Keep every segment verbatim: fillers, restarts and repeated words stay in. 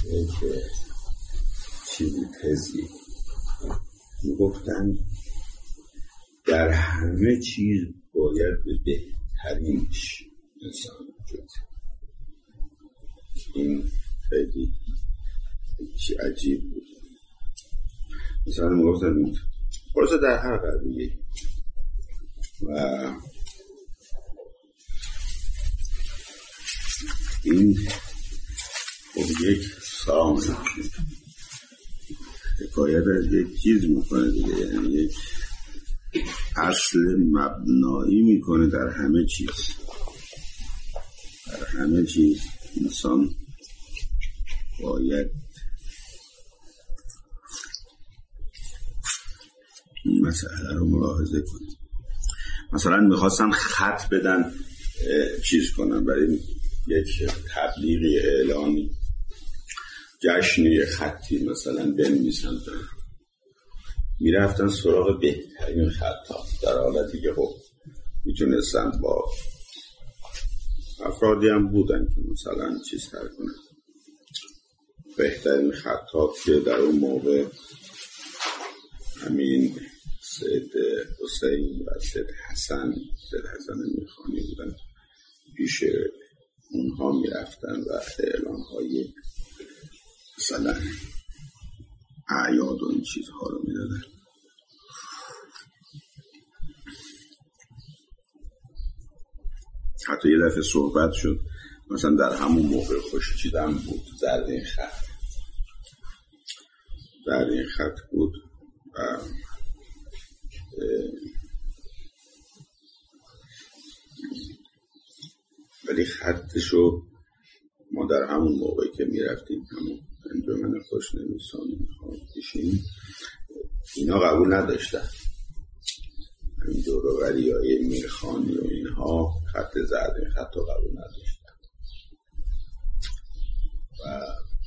یک چیزی تزی میگفتن در همه چیز باید به بهترینش انسان وجود. این خیلی چی عجیب بود. مثلا میگفتن خلاصه در هر قضیه و این خب یک سام حکایت از یک چیز میکنه دیگه، یعنی یک اصل مبنایی میکنه در همه چیز. در همه چیز انسان باید این مسئله رو ملاحظه کنه. مثلا میخواستن خط بدن چیز کنن برای یک تبلیغی اعلانی، جشنی خطی مثلا بنویسن، میرفتن سراغ بهترین خطا، در حالتی که خب میتونستن با افرادی هم بودن که مثلا چیز تر کنن. بهترین خطا که در اون موقع همین سید حسین و سید حسن سید حسن میخانی بودن، پیش اونها میرفتن و اعلانهای مثلا اعیاد و این چیزها رو میدادن. حتی یه دفعه صحبت شد مثلا در همون موقع خوشچیدن بود، زرین خط زرین خط بود و ولی خطشو ما در همون موقعی که میرفتیم همون انجمن خوشنویسان پیشین اینا قبول نداشتن، همین دوروبری های میرخانی و اینها خط زرین خط رو قبول نداشتن و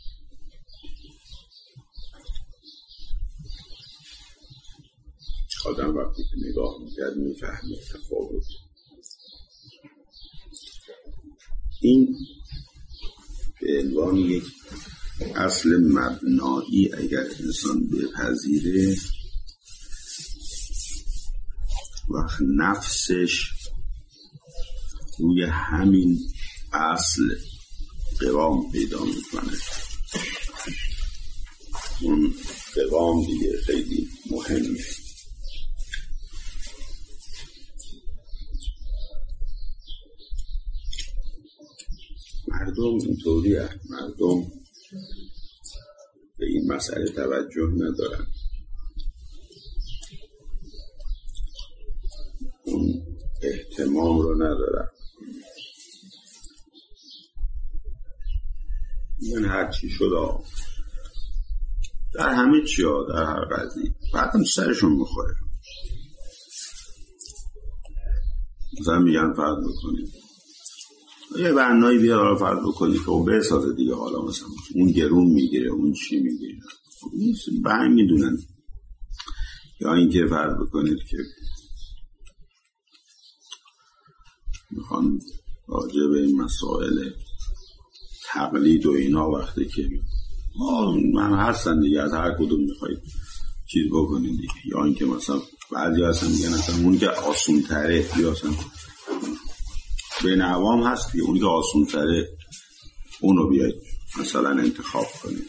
آدم وقتی که نگاه میکرد میفهمید تفاوت. این به عنوان یک اصل مبنایی اگر انسان بپذیره وقت نفسش روی همین اصل قوام پیدا میکنه. اون قوام دیگه خیلی مهمه. مردم اینطوری هست، مردم به این مسئله توجه ندارن، اون اهتمام رو ندارن. من هرچی شد در همه چی ها، در هر قضیه بعدم سرشون میخوره. مثلا میگن فرض بکنید یه بنایی بیار حالا فرض بکنی که او بسازه دیگه، حالا مثلا اون گرون میگیره اون چی میگیره به هم میدونن. یا اینکه فرض بکنید که میخوان راجع به این مسائل تقلید و اینا وقتی که من هستن دیگه از هر کدوم میخواید چیز بکنید دیگه. یا اینکه مثلا بعضی هستن میگن اصلا اون که آسون تره، یا اصلا بین عوام هست دیگه، اونی که آسون تره اونو بیاید مثلا انتخاب کنید.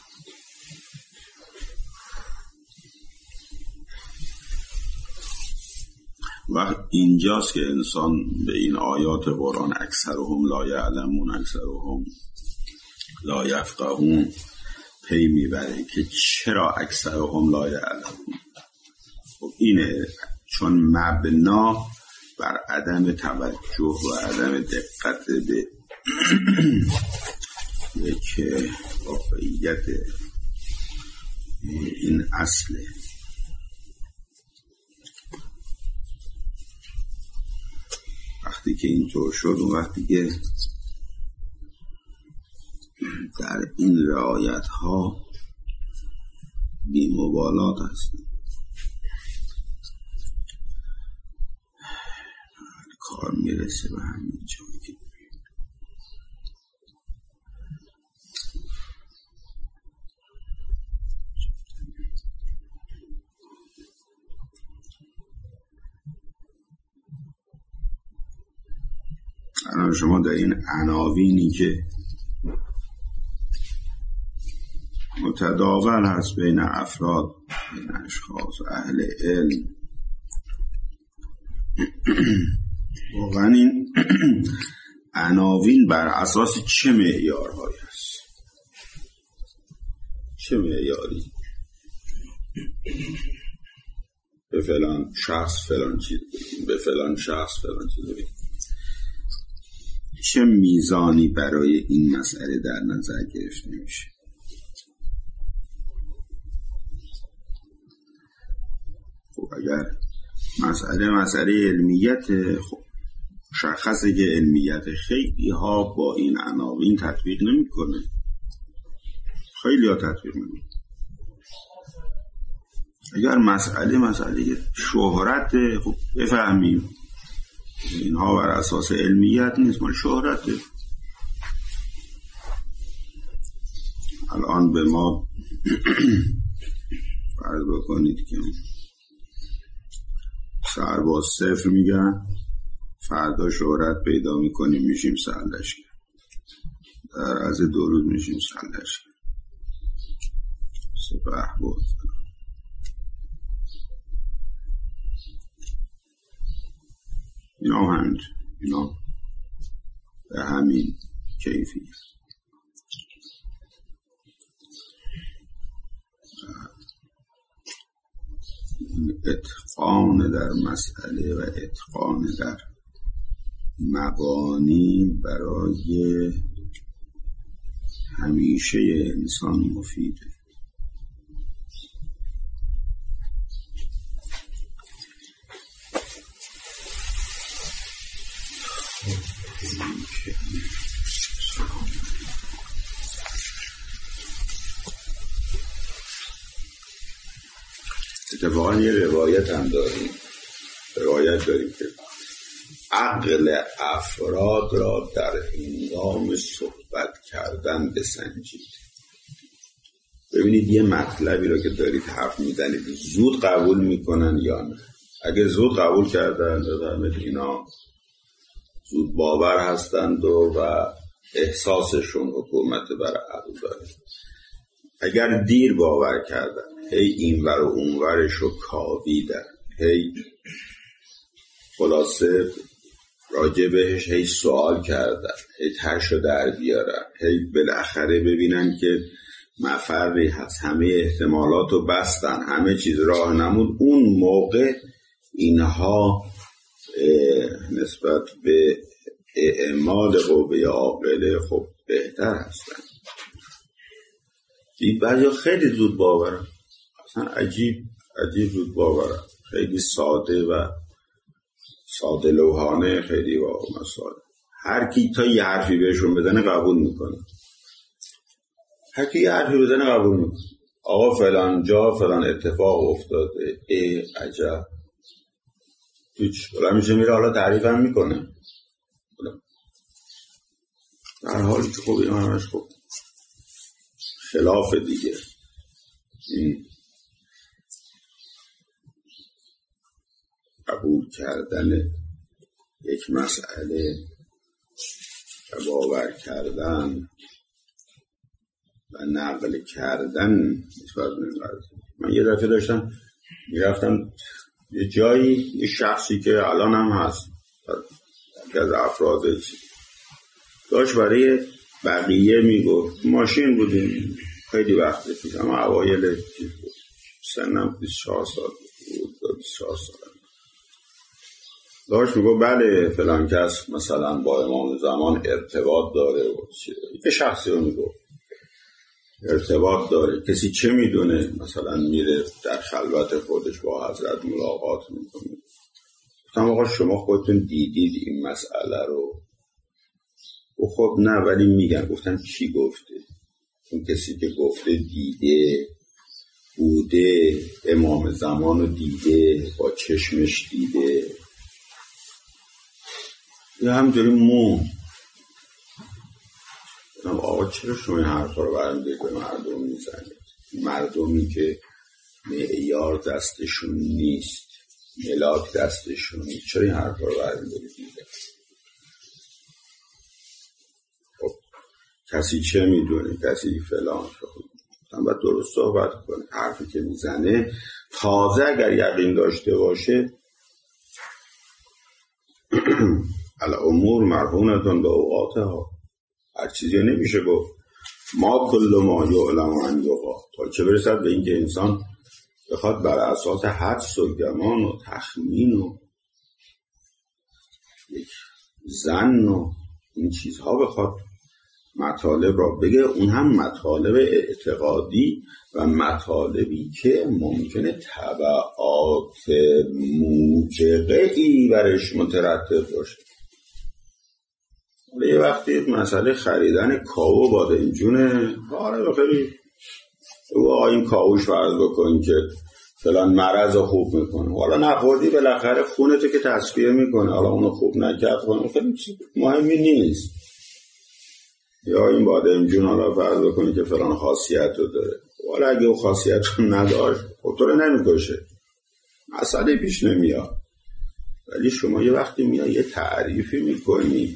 و اینجاست که انسان به این آیات قرآن اکثرهم لا یعلمون اکثرهم لا یفقهون پی میبره که چرا اکثرهم لا یعلمون. خب اینه، چون مبنا بر عدم توجه و عدم دقت به یک واقعیت این اصله. وقتی که اینطور شد و وقتی که در این رعایت ها بی مبالات هست، کار میرسه به همین جایی که الان شما در این عناوینی که متداول هست بین افراد، بین اشخاص اهل علم، واقعا این عناوین بر اساس چه معیارهایی هست؟ چه معیاری؟ به فلان شخص فلان چیز بگیم، به فلان شخص فلان چیز بگیم. چه میزانی برای این مسئله در نظر گرفته میشه؟ خب اگر مسئله مسئله علمیت، خب مشخصه که علمیت خیلی ها با این عناوین تطبیق نمی کنه، خیلی ها تطبیق نمی کنه. اگر مسئله مسئله شهرت، خب بفهمیم اینها بر اساس علمیت نیست، ما شهرته. الان به ما فرض بکنید که سرباز صفر میگن، فردا شهرت پیدا میکنیم میشیم سرلشکر، در از دو روز میشیم سرلشکر، سپه بود. اینا همین اینا به همین کیفیت. اتقان در مسئله و اتقان در مبانی برای همیشه انسان مفیده. اتفاقا یه روایت هم داریم روایت داریم که عقل افراد را در هنگام صحبت کردن بسنجید. ببینید یه مطلبی را که دارید حرف میزنید زود قبول میکنن یا نه. اگه زود قبول کردن بفهمید اینا زود باور هستند و, و احساسشون حکومت بر عقل داره. اگر دیر باور کردن، هی این ور و اون ورشو کاویدن، هی خلاصه راجع بهش هی سوال کردن، هی تشو در بیارن، هی بالاخره ببینن که مفری هست، همه احتمالاتو بستن، همه چیز راه نمود، اون موقع اینها نسبت به اعمال قوه عاقله خب بهتر هستن. این بعضی خیلی زود باورن، اصلا عجیب عجیب زود باورن، خیلی ساده و ساده لوحانه، خیلی واقعا ساده. هر کی تا یه حرفی بهشون بزنه قبول میکنه، هر کی یه حرفی بزنه قبول میکنه. آقا فلان جا فلان اتفاق افتاده، ای عجب، هیچ بلا میشه میره حالا تعریف هم میکنه، در حالی که خب این همش خب خلاف دیگه. این قبول کردن یک مسئله و باور کردن و نقل کردن. من یه دفعه داشتم میرفتم یه جایی، یه شخصی که الان هم هست که از افراد داشت برای بقیه میگفت، ماشین بودیم خیلی وقت پیش، اما اوایل سنم بیست و چهار سال بود، بیست و چهار سال داشت میگفت بله فلان کس مثلا با امام زمان ارتباط داره و یه شخصی رو میگفت ارتباط داره، کسی چه میدونه، مثلا میره در خلوت خودش با حضرت ملاقات میکنه. گفتم آقا شما خودتون دیدید این مسئله رو؟ و خب نه ولی میگن. گفتم کی گفته؟ اون کسی که گفته دیده، بوده، امام زمان رو دیده، با چشمش دیده، یا همجوری مون. آقا چرا شما این حرفا رو برمی‌دارید به مردم میزنید؟ مردمی که معیار دستشون نیست، ملاک دستشون نیست، چرا این حرفا رو برمی‌دارید میزنید؟ کسی چه میدونه، کسی فلان. هم باید درست صحبت کنه. حرفی که میزنه تازه اگر یقین داشته باشه الامور مرهونتون به اوقاتها، هر چیزی نمیشه گفت ما کل ما یعلم ان یقع، تا چه برسد به اینکه انسان بخواد بر اساس حدس و گمان و تخمین و یک ظن و این چیزها بخواد مطالب را بگه، اون هم مطالب اعتقادی و مطالبی که ممکنه تبعات موجقه‌ای برش مترتب باشه. یه وقتی مسئله خریدن کاو بادمجونه، آره خیلی او این کاوش فرض بکن که فلان مرض رو خوب میکنه، حالا نخوردی بالاخره خونتو که تصفیه میکنه، حالا اونو خوب نکرد خونه خیلی مهمی نیست. یا این بادمجون حالا فرض بکنی که فلان خاصیت رو داره، حالا اگه اون خاصیت رو نداشت خب تو رو نمیکشه، مسئله پیش نمیاد. ولی شما یه وقتی میاد یه تعریفی میکنی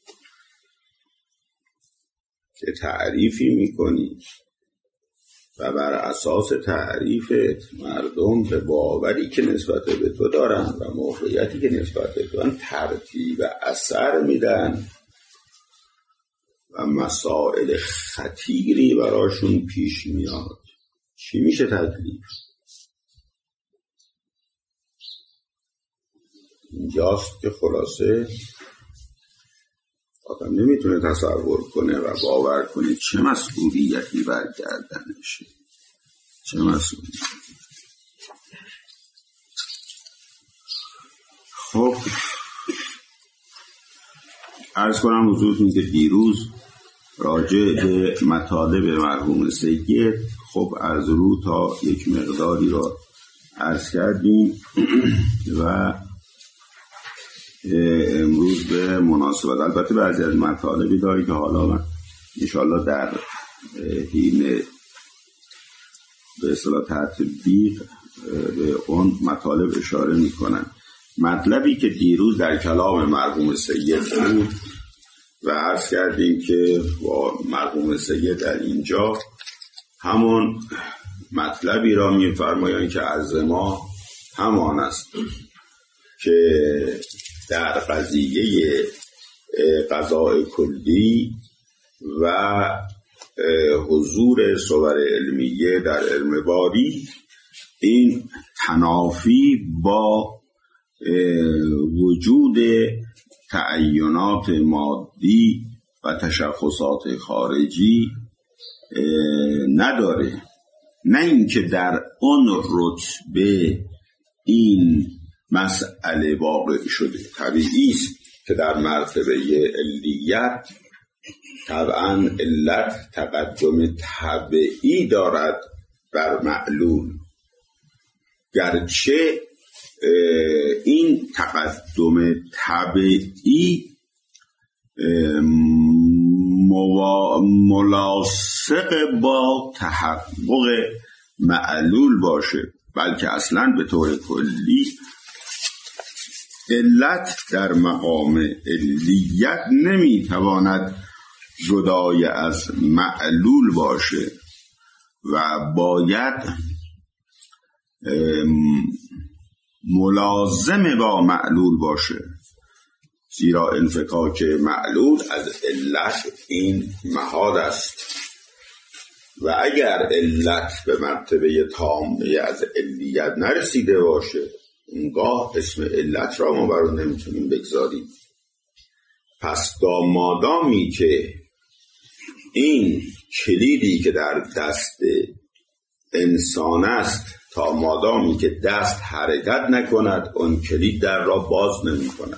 یه تعریفی میکنی و بر اساس تعریفت مردم به باوری که نسبت به تو دارن و موقعیتی که نسبت به تو دارن ترتیب اثر میدن و مسائل خطیری براشون پیش میاد، چی میشه تکلیف؟ اینجاست که خلاصه آدم نمیتونه تصور کنه و باور کنه چه مسئولیتی برگردنشه، چه مسئولیتی. خب عرض کنم حضورتون که دیروز راجع به مطالب مرحوم سید خب از رو تا یک مقداری را عرض کردیم و امروز به مناسبت البته بعضی از مطالبی داره که حالا من انشاءالله در حین به اصطلاح تطبیق به اون مطالب اشاره میکنم. مطلبی که دیروز در کلام مرحوم سید بود و عرض کردیم که با مرحوم سید در اینجا همون مطلبی را میفرمایند که عرض ما همان است که در قضیه قضاء کلی و حضور صور علمیه در علم باری این تنافی با وجود تعینات مادی و تشخصات خارجی نداره، نه اینکه در اون رتبه این مسئله واقع شده. طبیعی است که در مرتبه علیت طبعا علت تقدم طبیعی دارد بر معلول، گرچه این تقدم طبیعی ملاصق با تحقق معلول باشه، بلکه اصلا به طور کلی علت در مقام علیت نمیتواند جدای از معلول باشه و باید ملازم با معلول باشه، زیرا انفکاک معلول از علت این محال است و اگر علت به مرتبه تامه از علیت نرسیده باشه اونگاه اسم علت را ما بر اون نمیتونیم بگذاریم. پس مادامی که این کلیدی که در دست انسان است، تا مادامی که دست حرکت نکند اون کلید در را باز نمی کند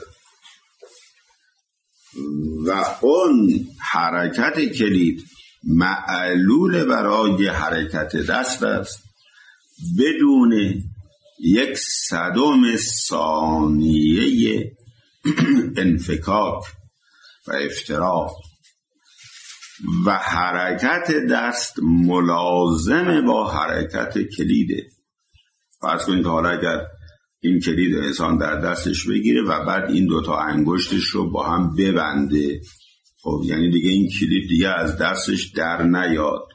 و اون حرکت کلید معلول برای حرکت دست است، بدون یک صدم ثانیه انفکاک و افتراق و حرکت دست ملازم با حرکت کلیده. فرض کنید حالا اگر این کلید انسان در دستش بگیره و بعد این دوتا انگشتش رو با هم ببنده، خب یعنی دیگه این کلید دیگه از دستش در نیاد.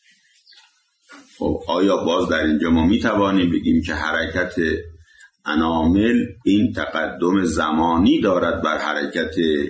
خب آیا باز در اینجا ما میتوانیم بگیم که حرکت انامل این تقدم زمانی دارد بر حرکت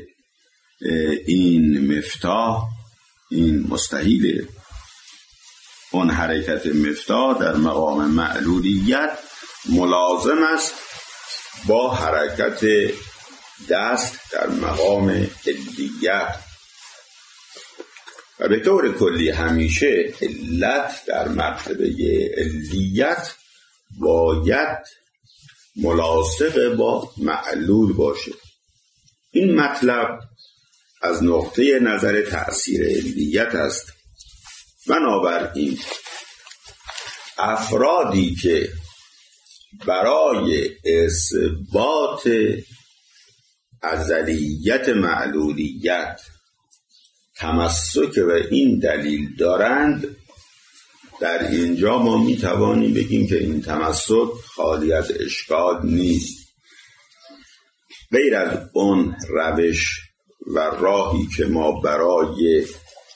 این مفتاح؟ این مستحیله. اون حرکت مفتاح در مقام معلولیت ملازم است با حرکت دست در مقام علیت. و به طور کلی همیشه علت در مرتبه علیت باید ملاصق با معلول باشه. این مطلب از نقطه نظر تأثیر علیت است. بنابراین افرادی که برای اثبات ازلیت معلولیت تمسک به این دلیل دارند، در اینجا ما می توانیم بگیم که این تمسک خالی از اشکال نیست. غیر از اون روش و راهی که ما برای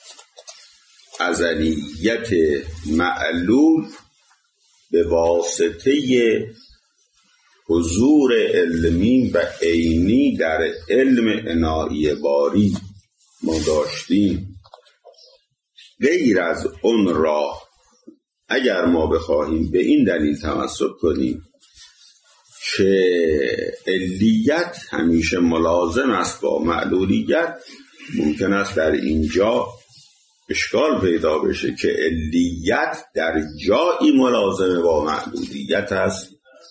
ازلیت معلول به واسطه حضور علمی و عینی در علم عنایه باری ما داشتیم، غیر از اون راه اگر ما بخواهیم به این دلیل تمسک کنیم که علیت همیشه ملازم است با معلولیت، ممکن است در اینجا اشکال پیدا بشه که علیت در جایی ملازم با معلولیت است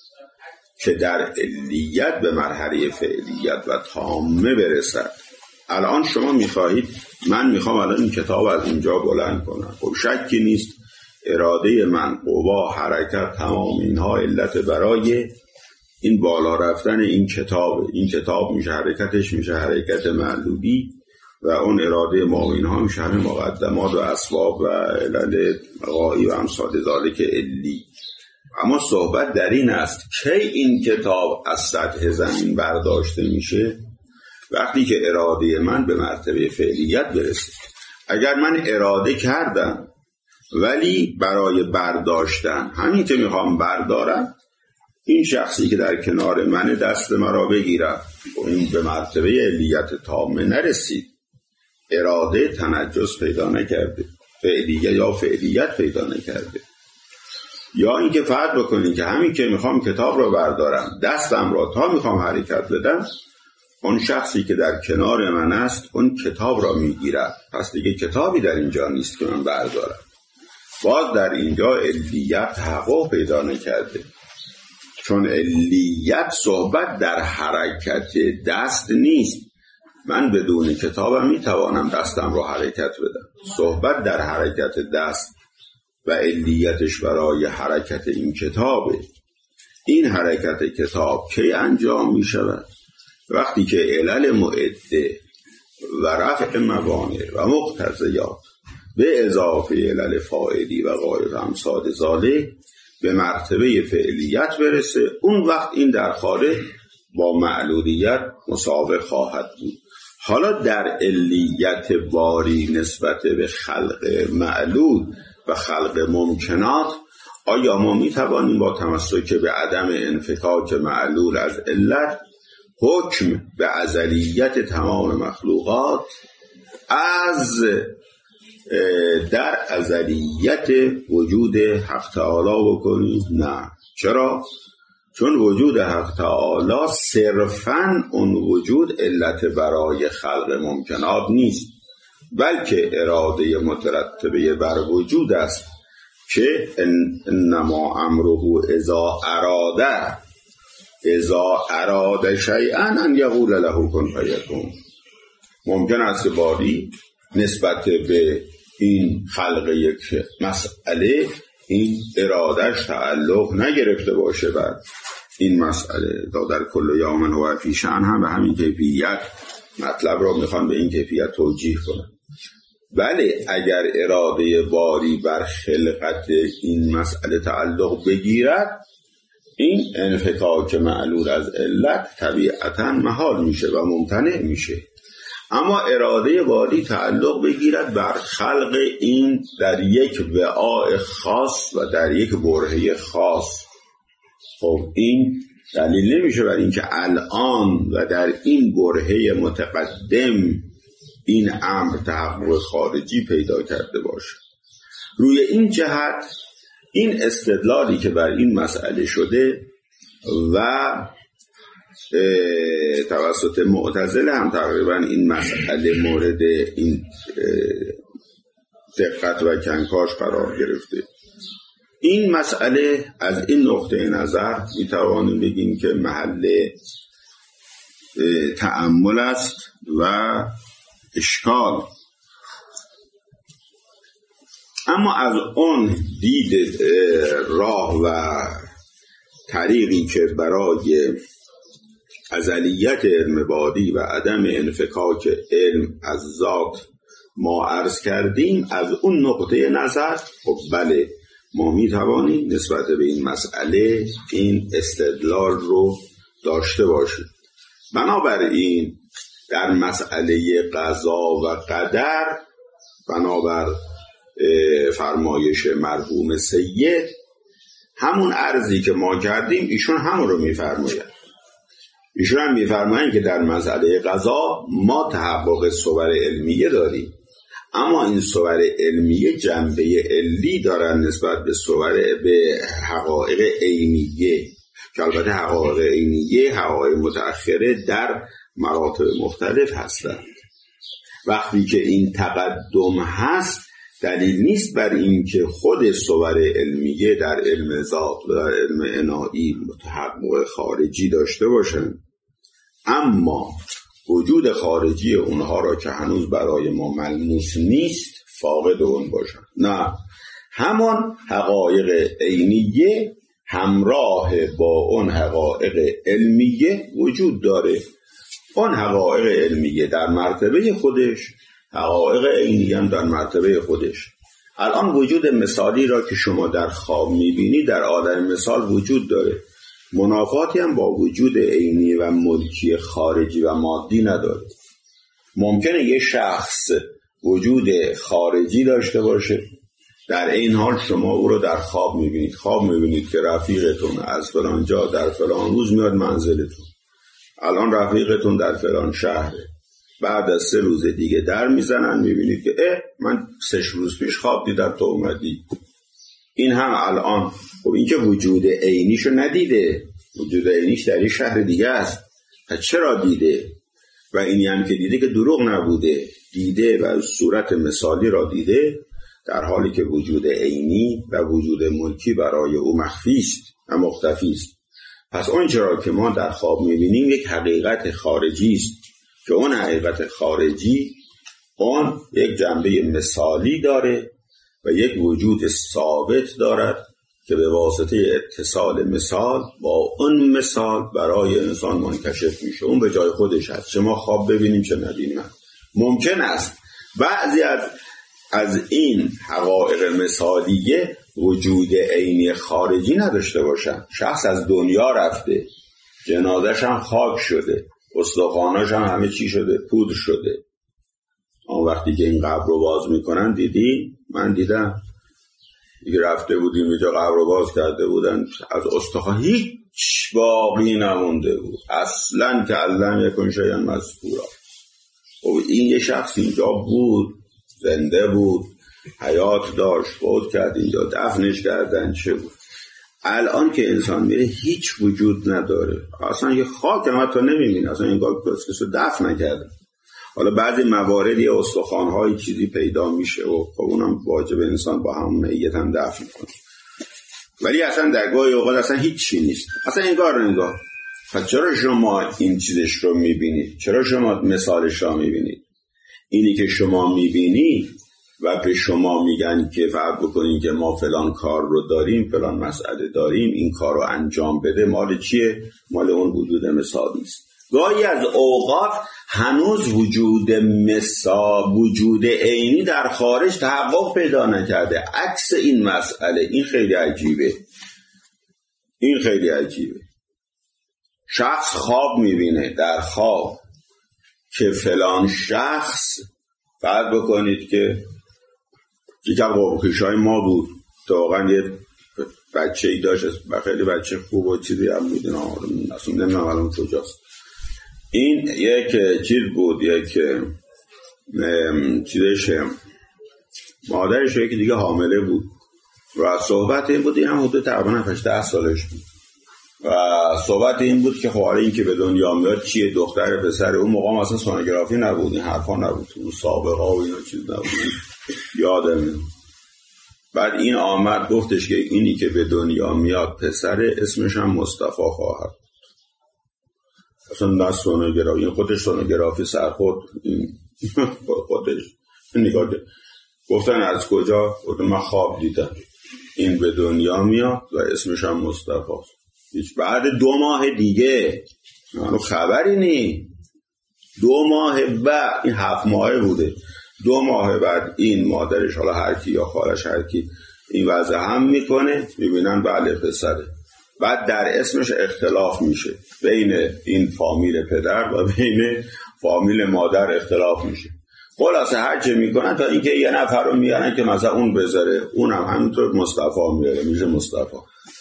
که در علیت به مرحله فعلیت و تامه برسد. الان شما میخواهید، من میخوام الان این کتاب از اینجا بلند کنم، خب شکی نیست اراده من، قوا، حرکت، تمام اینها علت برای این بالا رفتن این کتاب. این کتاب میشه حرکتش میشه حرکت معلولی و اون اراده ما اینها میشه همه مقدمات و اسباب و علل مقایی و امثال ذالک علی. اما صحبت در این است که این کتاب از سطح زمین برداشته میشه وقتی که اراده من به مرتبه فعلیت برسه. اگر من اراده کردم ولی برای برداشتن همین که میخوام بردارم، این شخصی که در کنار من دست مرا بگیرم و این به مرتبه علیت تامه نرسید، اراده تنجس پیدا نکرده، فعلیت یا فعلیت پیدا نکرده. یا اینکه فرض بکنید که همین که میخوام کتاب رو بردارم، دستم رو تا میخوام حرکت بدم، اون شخصی که در کنار من است اون کتاب را میگیرد، پس دیگه کتابی در اینجا نیست که من بردارم. باز در اینجا علیت تحقق پیدا نکرده، چون علیت صحبت در حرکت دست نیست. من بدون کتابم میتوانم دستم رو حرکت بدم. صحبت در حرکت دست و علیتش برای حرکت این کتابه. این حرکت کتاب کی انجام می شود؟ وقتی که علل معده و رفع موانع و مقتضیات به اضافه علل فاعلی و غایر امثال ذالک به مرتبه فعلیت برسه، اون وقت این در خارج با معلولیت مساوی خواهد بود. حالا در علیت باری نسبت به خلق معلول و خلق ممکنات، آیا ما می توانیم با تمسک به عدم انفکاک معلول از علت حکم به ازلیت تمام مخلوقات از در ازلیت وجود حق تعالی بکنیم؟ نه. چرا؟ چون وجود حق تعالی صرفاً اون وجود علت برای خلق ممکنات نیست، بلکه اراده مترتبه بر وجود است که انما امره اذا اراده اذا اراده شیئا ان یقول له کن فیکون. ممکن است که باری نسبت به این خلق یک مسئله این ارادش تعلق نگرفته باشه بر این مسئله. در کل یوم هو فی شأن هم به همین کیفیت مطلب رو میخوان به این کیفیت توجیه کنن. بله، اگر اراده باری بر خلقت این مسئله تعلق بگیرد، این انفکاک معلول از علت طبیعتاً محال میشه و ممتنع میشه. اما اراده بادی تعلق بگیرد بر خلق این در یک وعاء خاص و در یک برهه خاص. خب این دلیل نمیشه بر اینکه الان و در این برهه متقدم این امر تحقق خارجی پیدا کرده باشه. روی این جهت این استدلالی که بر این مسئله شده و توسط معتزله هم تقریبا این مسئله مورد این دقت و کنکاش قرار گرفته. این مسئله از این نقطه نظر میتوانیم بگیم که محل تأمل است و اشکال. اما از اون دید راه و طریقی که برای ازلیت علم بادی و عدم انفکاک علم از ذات ما عرض کردیم، از اون نقطه نظر خب بله ما می توانیم نسبت به این مسئله این استدلال رو داشته باشیم. بنابراین در مسئله قضا و قدر بنابر فرمایش مرحوم سید همون عرضی که ما کردیم ایشون همون رو می فرماید. ایشون هم می فرمایند که در مسئله قضا ما تحقق صور علمیه داریم، اما این صور علمیه جنبه علی دارن نسبت به صور به حقایق عینیه که البته حقایق عینیه حقایق متأخره در مراتب مختلف هستند. وقتی که این تقدم هست دلیل نیست بر این که خود صور علمیه در علم ذات و در علم عنایی متحقق خارجی داشته باشند، اما وجود خارجی اونها را که هنوز برای ما ملموس نیست فاقد اون باشند. نه، همان حقایق عینیه همراه با اون حقایق علمیه وجود داره. اون حقایق علمیه در مرتبه خودش، حقایق عینی هم در مرتبه خودش. الان وجود مثالی را که شما در خواب میبینی در عالم مثال وجود داره، منافاتی هم با وجود عینی و ملکی خارجی و مادی نداره. ممکنه یه شخص وجود خارجی داشته باشه، در این حال شما او رو در خواب میبینید. خواب میبینید که رفیقتون از فلان جا در فلان روز میاد منزلتون. الان رفیقتون در فلان شهره. بعد از سه روز دیگه در میزنن میبینید که اه من سه روز پیش خواب دیدم تو اومدی. این هم الان خب این که وجود عینیشو ندیده، وجود عینیش در این شهر دیگه است. چرا دیده؟ و اینی هم که دیده که دروغ نبوده، دیده و صورت مثالی را دیده، در حالی که وجود عینی و وجود ملکی برای او مخفی است و مختفی است. پس اون چرا که ما در خواب میبینیم یک حقیقت خارجی است که اون حقیقت خارجی اون یک جنبه مثالی داره و یک وجود ثابت دارد که به واسطه اتصال مثال با اون مثال برای انسان منکشف میشه. اون به جای خودش هست، چه ما خواب ببینیم چه ندیدیم. ممکن است بعضی از از این حقایق مثالیه وجود عینی خارجی نداشته باشن. شخص از دنیا رفته، جنازش هم خاک شده، استخواناش هم همه چی شده، پودر شده. آن وقتی که این قبر رو باز میکنن دیدی؟ من دیدم دیگه رفته بودیم اینجا قبر رو باز کرده بودن، از استخوان هیچ باقی نمونده بود اصلا، که علم یکن شیئا مذکورا. خب این یه شخص اینجا بود، زنده بود، حیات داشت، فوت کرد، اینجا دفنش کردن، چه بود؟ الان که انسان میره هیچ وجود نداره، اصلا یه خاک هم حتی نمیبینه، اصلا این کسی رو دفن نکرده. حالا بعضی مواردی استخوان‌های چیزی پیدا میشه و خب اونم واجب انسان با همون میت هم دفن کنه، ولی اصلا در گاهی اوقات اصلا هیچی نیست، اصلا انگار انگار. پس چرا شما این چیزش رو میبینید؟ چرا شما مثالش رو میبینید؟ اینی که شما میبینید و به شما میگن که فرض بکنین که ما فلان کار رو داریم، فلان مسئله داریم، این کار رو انجام بده، مال چیه؟ مال اون وجود مثالی است. گاهی از اوقات هنوز وجود مثال، وجود عینی در خارج تحقق پیدا نکرده، عکس این مسئله. این خیلی عجیبه، این خیلی عجیبه. شخص خواب میبینه، در خواب که فلان شخص بعد بکنید که یکی از قوم‌کشای ما بود، واقعا یه بچه ای داشت و خیلی بچه خوب و چیزی هم بود، اصلا نمیدونم الان کجاست. این یک چیز بود، یک چیزش مادرش یکی دیگه حامله بود و صحبت این بود، این هم حدود تقریبا هفت ده سالش بود و صحبت این بود که خواهر این که به دنیا میاد چیه، دختر پسر. اون موقع اصلا سونوگرافی نبود، این حرفا نبود، اون سابقه و اینا چیز نبود، یادم میاد. بعد این آمد گفتش که اینی که به دنیا میاد پسر، اسمش هم مصطفی خواهد. اصلا نه سونوگرافی، این خودش سونوگرافی سرخورد، این خودش نگاه گفتن از کجا؟ گفتن من خواب دیدم این به دنیا میاد و اسمش هم مصطفی. هیچ بعد دو ماه دیگه منو خبری نی، دو ماه بعد، این هفت ماهه بوده، دو ماه بعد این مادرش، حالا هر کی یا خالش هر کی، این وضع هم میکنه، میبینن بله پسره. بعد در اسمش اختلاف میشه، بین این فامیل پدر و بین فامیل مادر اختلاف میشه. خلاصه هر چه میکنن تا اینکه یه نفر رو میارن که مثلا اون بذاره، اون هم همینطور مصطفی میاره، میشه مصطفی.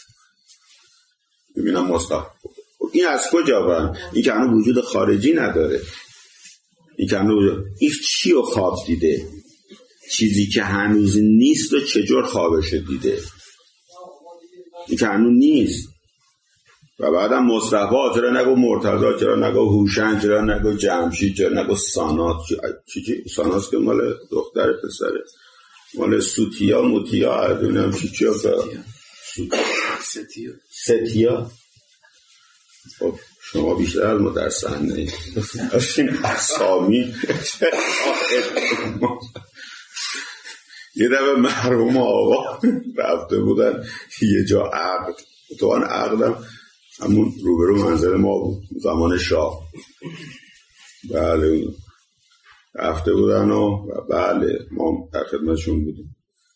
ببینم مصطفی این از کجا برن؟ این که هنوز وجود خارجی نداره، این که هنوز این چی رو خواب دیده، چیزی که هنوز نیست و چجور خوابش دیده، این که هنوز نیست. و بعدم مصطفی، چرا نگو مرتضی، چرا نگو هوشنگ، چرا نگو جمشید، چرا نگو ساناس؟ چی چی ساناس که مال دختر پسره، مال سوتیا موتیا ادونم چی چی ستیا ستیا. خب شما بیشتر از ما در صحنه این اسامی. یه دفعه مرحوم آقا رفته بودن یه جا عقد، تو آن عقدم همون روبرو منزل ما بود زمان شاه. بله رفته بودن و بله ما در خدمتشون بودیم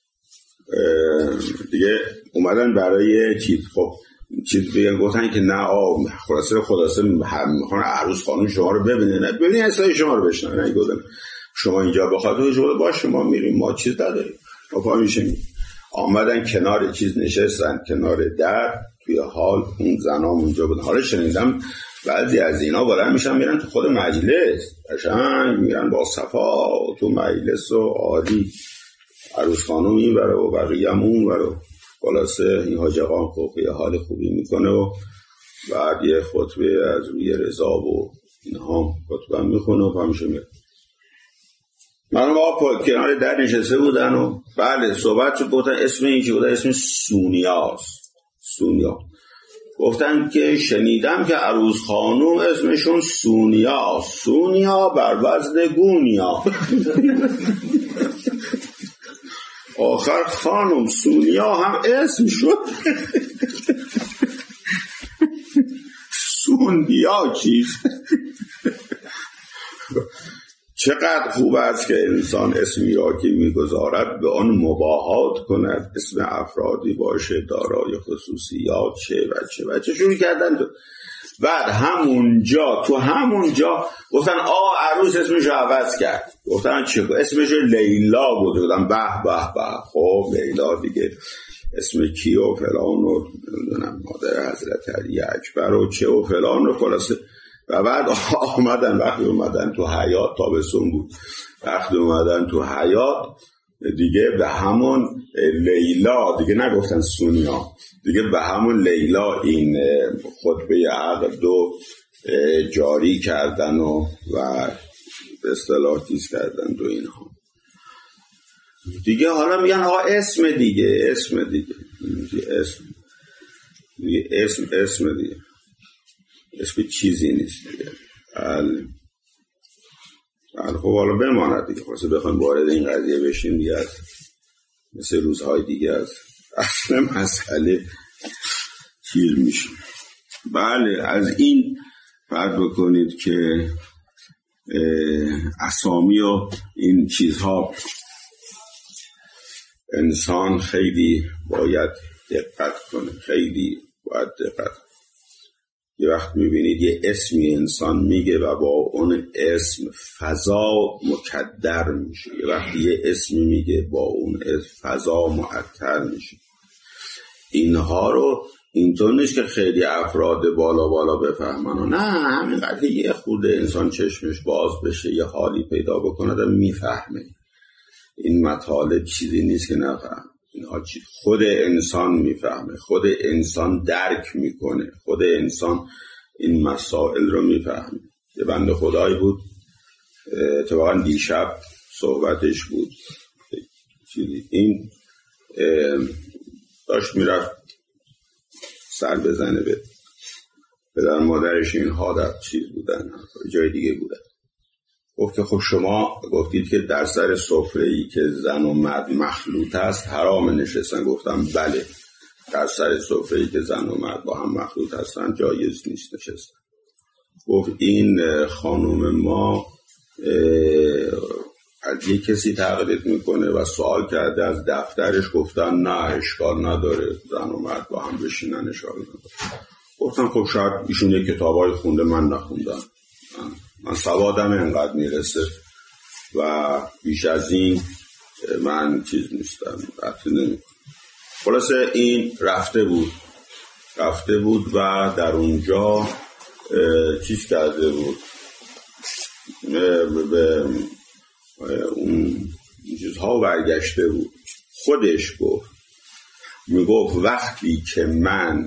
دیگه. اومدن برای چیز، خب چیز بیان گفتن که نه آه خلاصه خلاصه میخوان عروس خانم شما رو ببینه، نه ببینی اصلا شما رو بشنن، نه گفتن شما اینجا بخاطر شما باشه ما میریم، ما چیز نداریم، ما پا میشیم. آمدن کنار چیز نشستن، کنار در، توی حال اون زنام اونجا بودن. حالا شنیدم بعضی از اینا بلند میشن میرن تو خود مجلس، قشنگ میرن با صفا تو مجلس و عالی، عروس خانم این بره و بقیه هم اون بره. خلاصه این حاج آقا خوب یه حال خوبی میکنه و بعد یه خطبه از روی رضا و اینها خطبه میخونه و همیشه میره. من با کنار در نشسته بودن و بله صحبت شد، گفتن اسم این که بودن اسم سونیاست. سونیا گفتن که شنیدم که عروس خانوم اسمشون سونیاست، سونیا بر وزن گونیا. آخر خانم سونیا هم اسم شد. سونیا چیست؟ چقدر خوب است که انسان اسمی را که میگذارد به آن مباهات کند، اسم افرادی باشه دارای خصوصیات چه و چه و چه. شروع کردن تو بعد همونجا تو همونجا گفتن آه عروس اسمش عوض کرد. گفتن چه؟ اسمش لیلا بود. گفتن به به به. خب لیلا دیگه اسم کی و فلان و نمیدونم مادر حضرت علی اکبر و چه و فلان و خلاصه. و بعد آمدن وقتی اومدن تو حیاط، تابستون بود، وقتی اومدن تو حیاط دیگه به همون لیلا دیگه نگفتن سونیا، دیگه به همون لیلا این خطبه عقد رو جاری کردن و و به اصطلاح چیز کردن و اینها دیگه. حالا میگن آقا اسم دیگه، اسم دیگه، اسم دیگه، اسم اسم دیگه، اسم چیزی نیست دیگه. ال ال خب حالا بماند دیگه. خلاصه بخوایم وارد این قضیه بشیم دیگه، از مثل روزهای دیگه از اصل مسئله چیز میشیم. بله از این فرض بکنید که اسامی و این چیزها انسان خیلی باید دقت کنه، خیلی باید دقت کنه. یه وقت میبینید یه اسمی انسان میگه و با اون اسم فضا مکدر میشه، یه وقت یه اسمی میگه با اون اسم فضا معطر میشه. اینها رو اینطور نیست که خیلی افراد بالا بالا بفهمن، نه، همینقدر یه خورده انسان چشمش باز بشه یه حالی پیدا بکنه و میفهمه. این مطالب چیزی نیست که نفهم، اینها چیز خود انسان میفهمه، خود انسان درک میکنه، خود انسان این مسائل رو میفهمه. یه بنده خدایی بود، اتفاقا دیشب صحبتش بود، چیزی این داشت میرفت سر بزنه به پدر مادرش، اینها در چیز بودن، جای دیگه بودن. گفت که خب شما گفتید که در سر سفره‌ای که زن و مرد مخلوط است حرام نشستن. گفتم بله، در سر سفره‌ای که زن و مرد با هم مخلوط هستن جایز نیست نشستن. گفت این خانم ما از یک کسی تقلید میکنه و سوال کرده از دفترش، گفتن نه اشکال نداره زن و مرد با هم بشینن اشکال نداره. گفتم خب شاید ایشون یک کتابای خونده من نخوندم، من سوادم اینقدر میرسه و بیش از این من چیز نیستم، رفته نمی کنم. خلاصه این رفته بود رفته بود و در اونجا چیز کرده بود، به اون چیزها برگشته بود. خودش گفت، میگفت وقتی که من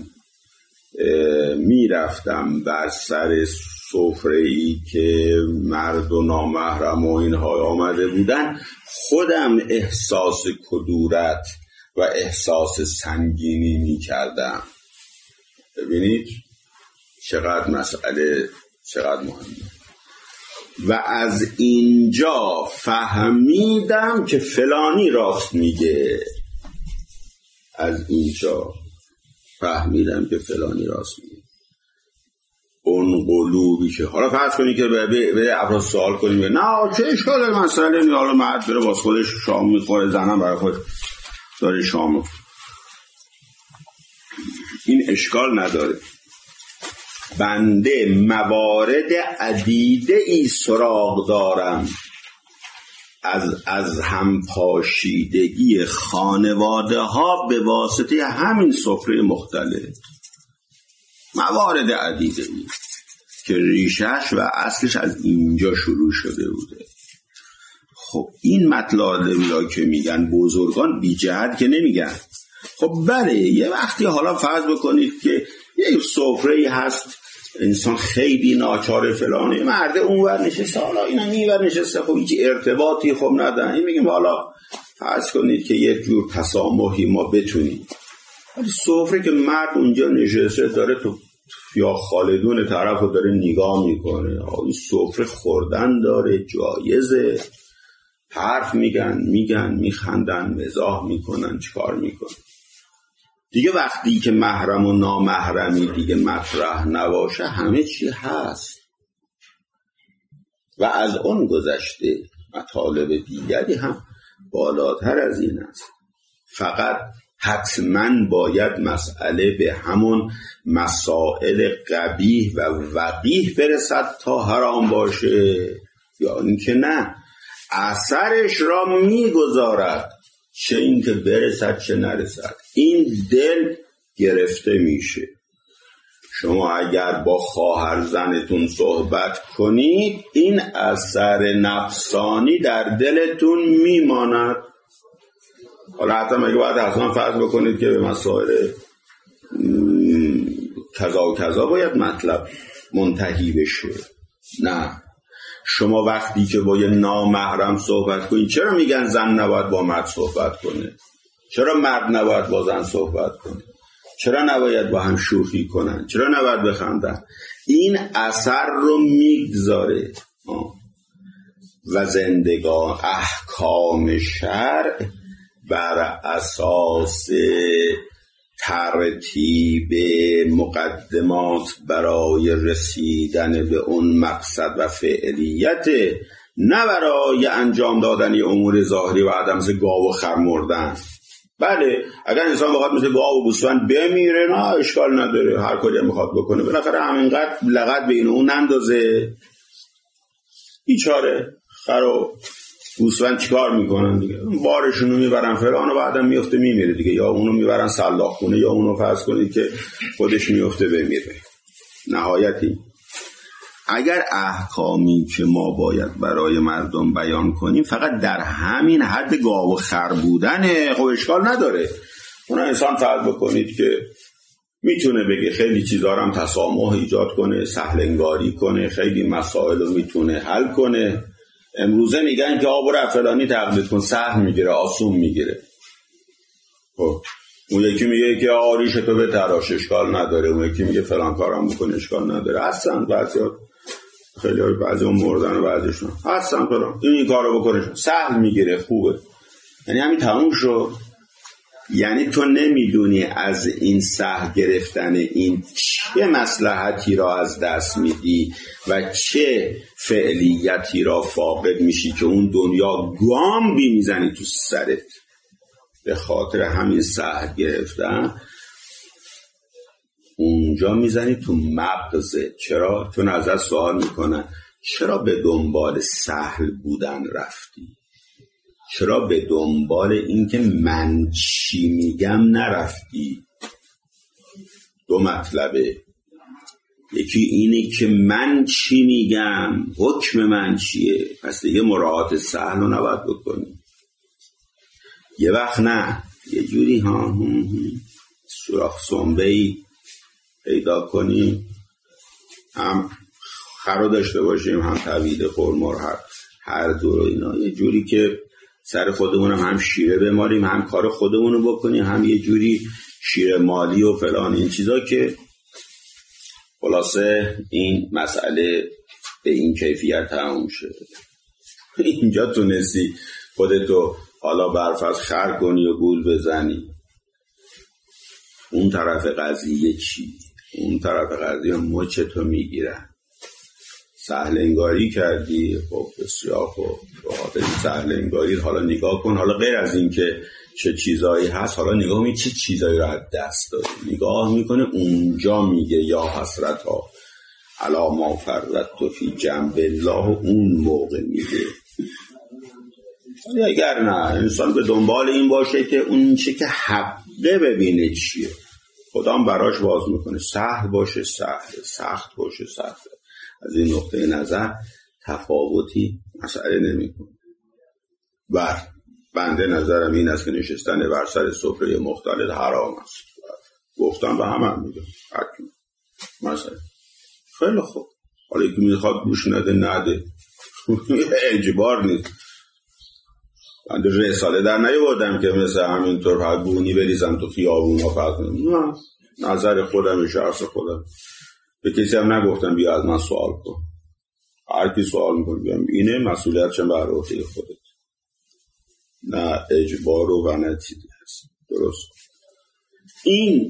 میرفتم بر سر سفره‌ای که مرد و نامحرم و اینها آمده بودن، خودم احساس کدورت و احساس سنگینی میکردم. ببینید چقدر مسئله چقدر مهمه. و از اینجا فهمیدم که فلانی راست میگه، از اینجا فهمیدم که فلانی راست میگه. اون قلوبی که حالا فرض کنی که به, به افراد سوال کنیم نه چه اشکال مسئله نی، حالا مرد بره باز خودش شام میخوره، زنم برای خود داره شام میخوره، این اشکال نداره. بنده موارد عدیده ای سراغ دارم از از همپاشیدگی خانواده ها به واسطه همین سفره مختلف، موارد عدیده ای که ریشش و اصلش از اینجا شروع شده بوده. خب این مطالبی را که میگن بزرگان بی جهت که نمیگن. خب بله یه وقتی حالا فرض بکنید که یه سفره‌ای هست انسان خیلی ناچار فلانه، مرد اونور نشسته، حالا اینا اینور نشسته، خب هیچ ارتباطی خب ندارن. این میگیم حالا فرض کنید که یه جور تسامحی ما بتونیم، ولی سفره که مرد اونجا نشسته داره تو یا خالدون طرف رو داره نگاه میکنه، این سفره خوردن داره، جایزه، حرف میگن میگن میخندن مزاح میکنن، چیکار میکنن دیگه. وقتی که محرم و نامحرمی دیگه مطرح نباشه همه چی هست. و از اون گذشته مطالب دیگری هم بالاتر از این است. فقط حتما باید مسئله به همون مسائل قبیح و وقیح برسد تا حرام باشه، یا اینکه نه اثرش را میگذارد، چه اینکه برسد چه نرسد. این دل گرفته میشه. شما اگر با خواهر زنتون صحبت کنید این اثر نفسانی در دلتون میماند. حالا حتی مگه باید اصلا فرض بکنید که به مسائل کذا و کذا باید مطلب منتهی بشه؟ نه، شما وقتی که با یه نامحرم صحبت کنید، چرا میگن زن نباید با مرد صحبت کنه؟ چرا مرد نباید با زن صحبت کنه؟ چرا نباید با هم شوخی کنن؟ چرا نباید بخندن؟ این اثر رو میگذاره. و زندگان احکام شرع بر اساس ترتیب مقدمات برای رسیدن به اون مقصد و فعلیت، نه برای انجام دادن امور ظاهری و عدم گاو و خر مردن. بله اگر انسان بخواد مثل گاو و گوسفند بمیره نه اشکال نداره، هر کاری میخواد بکنه، بالاخره همینقدر لغت بین اون نندازه. بیچاره خر و گوسفند چیکار میکنن دیگه؟ بارشون رو میبرن فلان و بعدا میفته میمیره دیگه، یا اونو میبرن سلاخ خونه یا اونو فرض کنید که خودش میفته بمیره. نهایتی اگر احکامی که ما باید برای مردم بیان کنیم فقط در همین حد گاو و خر بودنه، خب اشکال نداره. اون انسان فرض بکنید که میتونه بگه خیلی چیزا رو هم تسامح ایجاد کنه، سهل انگاری کنه، خیلی مسائل رو میتونه حل کنه. امروزه میگن که آب رو فلانی تقلید کن، سهل میگیره، آسون میگیره. خب اون یکی میگه که آریشتو به تراش، اشکال نداره. اون یکی میگه فلان کارم بکن، اشکال نداره. اصلا بعضیا خیلی های بعضی هم مردن و بعضیشون اصلا فلان این این کارو بکنه، سهل میگیره، خوبه. یعنی همین تموم شد. یعنی تو نمیدونی از این سهل گرفتن این چه مصلحتی را از دست میدی و چه فعلیتی را فاقد میشی که اون دنیا گام بی میزنی تو سرت به خاطر همین سهل گرفتن. اونجا میزنی تو مغزت. چرا؟ چون ازت سوال میکنن چرا به دنبال سهل بودن رفتی؟ چرا به دنبال این که من چی میگم نرفتی؟ دو مطلبه. یکی اینه که من چی میگم، حکم من چیه، پس دیگه مراعات سهل رو نباید بکنی. یه وقت نه، یه جوری ها سوراخ سنبه‌ای پیدا کنیم، هم خرو داشته باشیم هم طویل خورمار، هر هر دو رو اینا، یه جوری که سر خودمون هم, هم شیره بماریم، هم کار خودمون رو بکنیم، هم یه جوری شیره مالی و فلان این چیزا، که خلاصه این مسئله به این کیفیت تموم شده. اینجا تونستی خودتو حالا برفض خر کنی و گول بزنی، اون طرف قضیه چی؟ اون طرف قضیه مچ تو میگیرن. سهل انگاری کردی، خب بسیار خوب، بخاطر سهل انگاری حالا نگاه کن، حالا غیر از این که چه چیزایی هست، حالا نگاه می چه چیزایی رو از دست دادی. نگاه میکنه اونجا میگه یا حسرت ها علا ما فرطت فی جنب الله، اون موقع میگه. اگر نه انسان به دنبال این باشه که اون چه که حقه ببینه چیه، خدا هم براش باز میکنه. سهل باشه سهل، سخت باشه سخت. از این نقطه نظر تفاوتی مسئله نمیکنه. و بنده نظرم این است که نشستن بر سر سفره مختلط حرام است. گفتم به همه هم میگم حکم مثلا خیلی خوب، حالا که میخواد گوش نده نده، اجبار نیست. بنده رساله در نیاوردم که مثل همینطور فقط بونی بریزم تو خیابون ها فقط. نه، نظر خودم، شخص خودم. به کسی هم نگفتم بیا از من سوال کن. هر کی سوال میکنه بیام، اینه مسئولیت چه بر عهده خودت، نه اجبار و نه چیزی هست. درست. این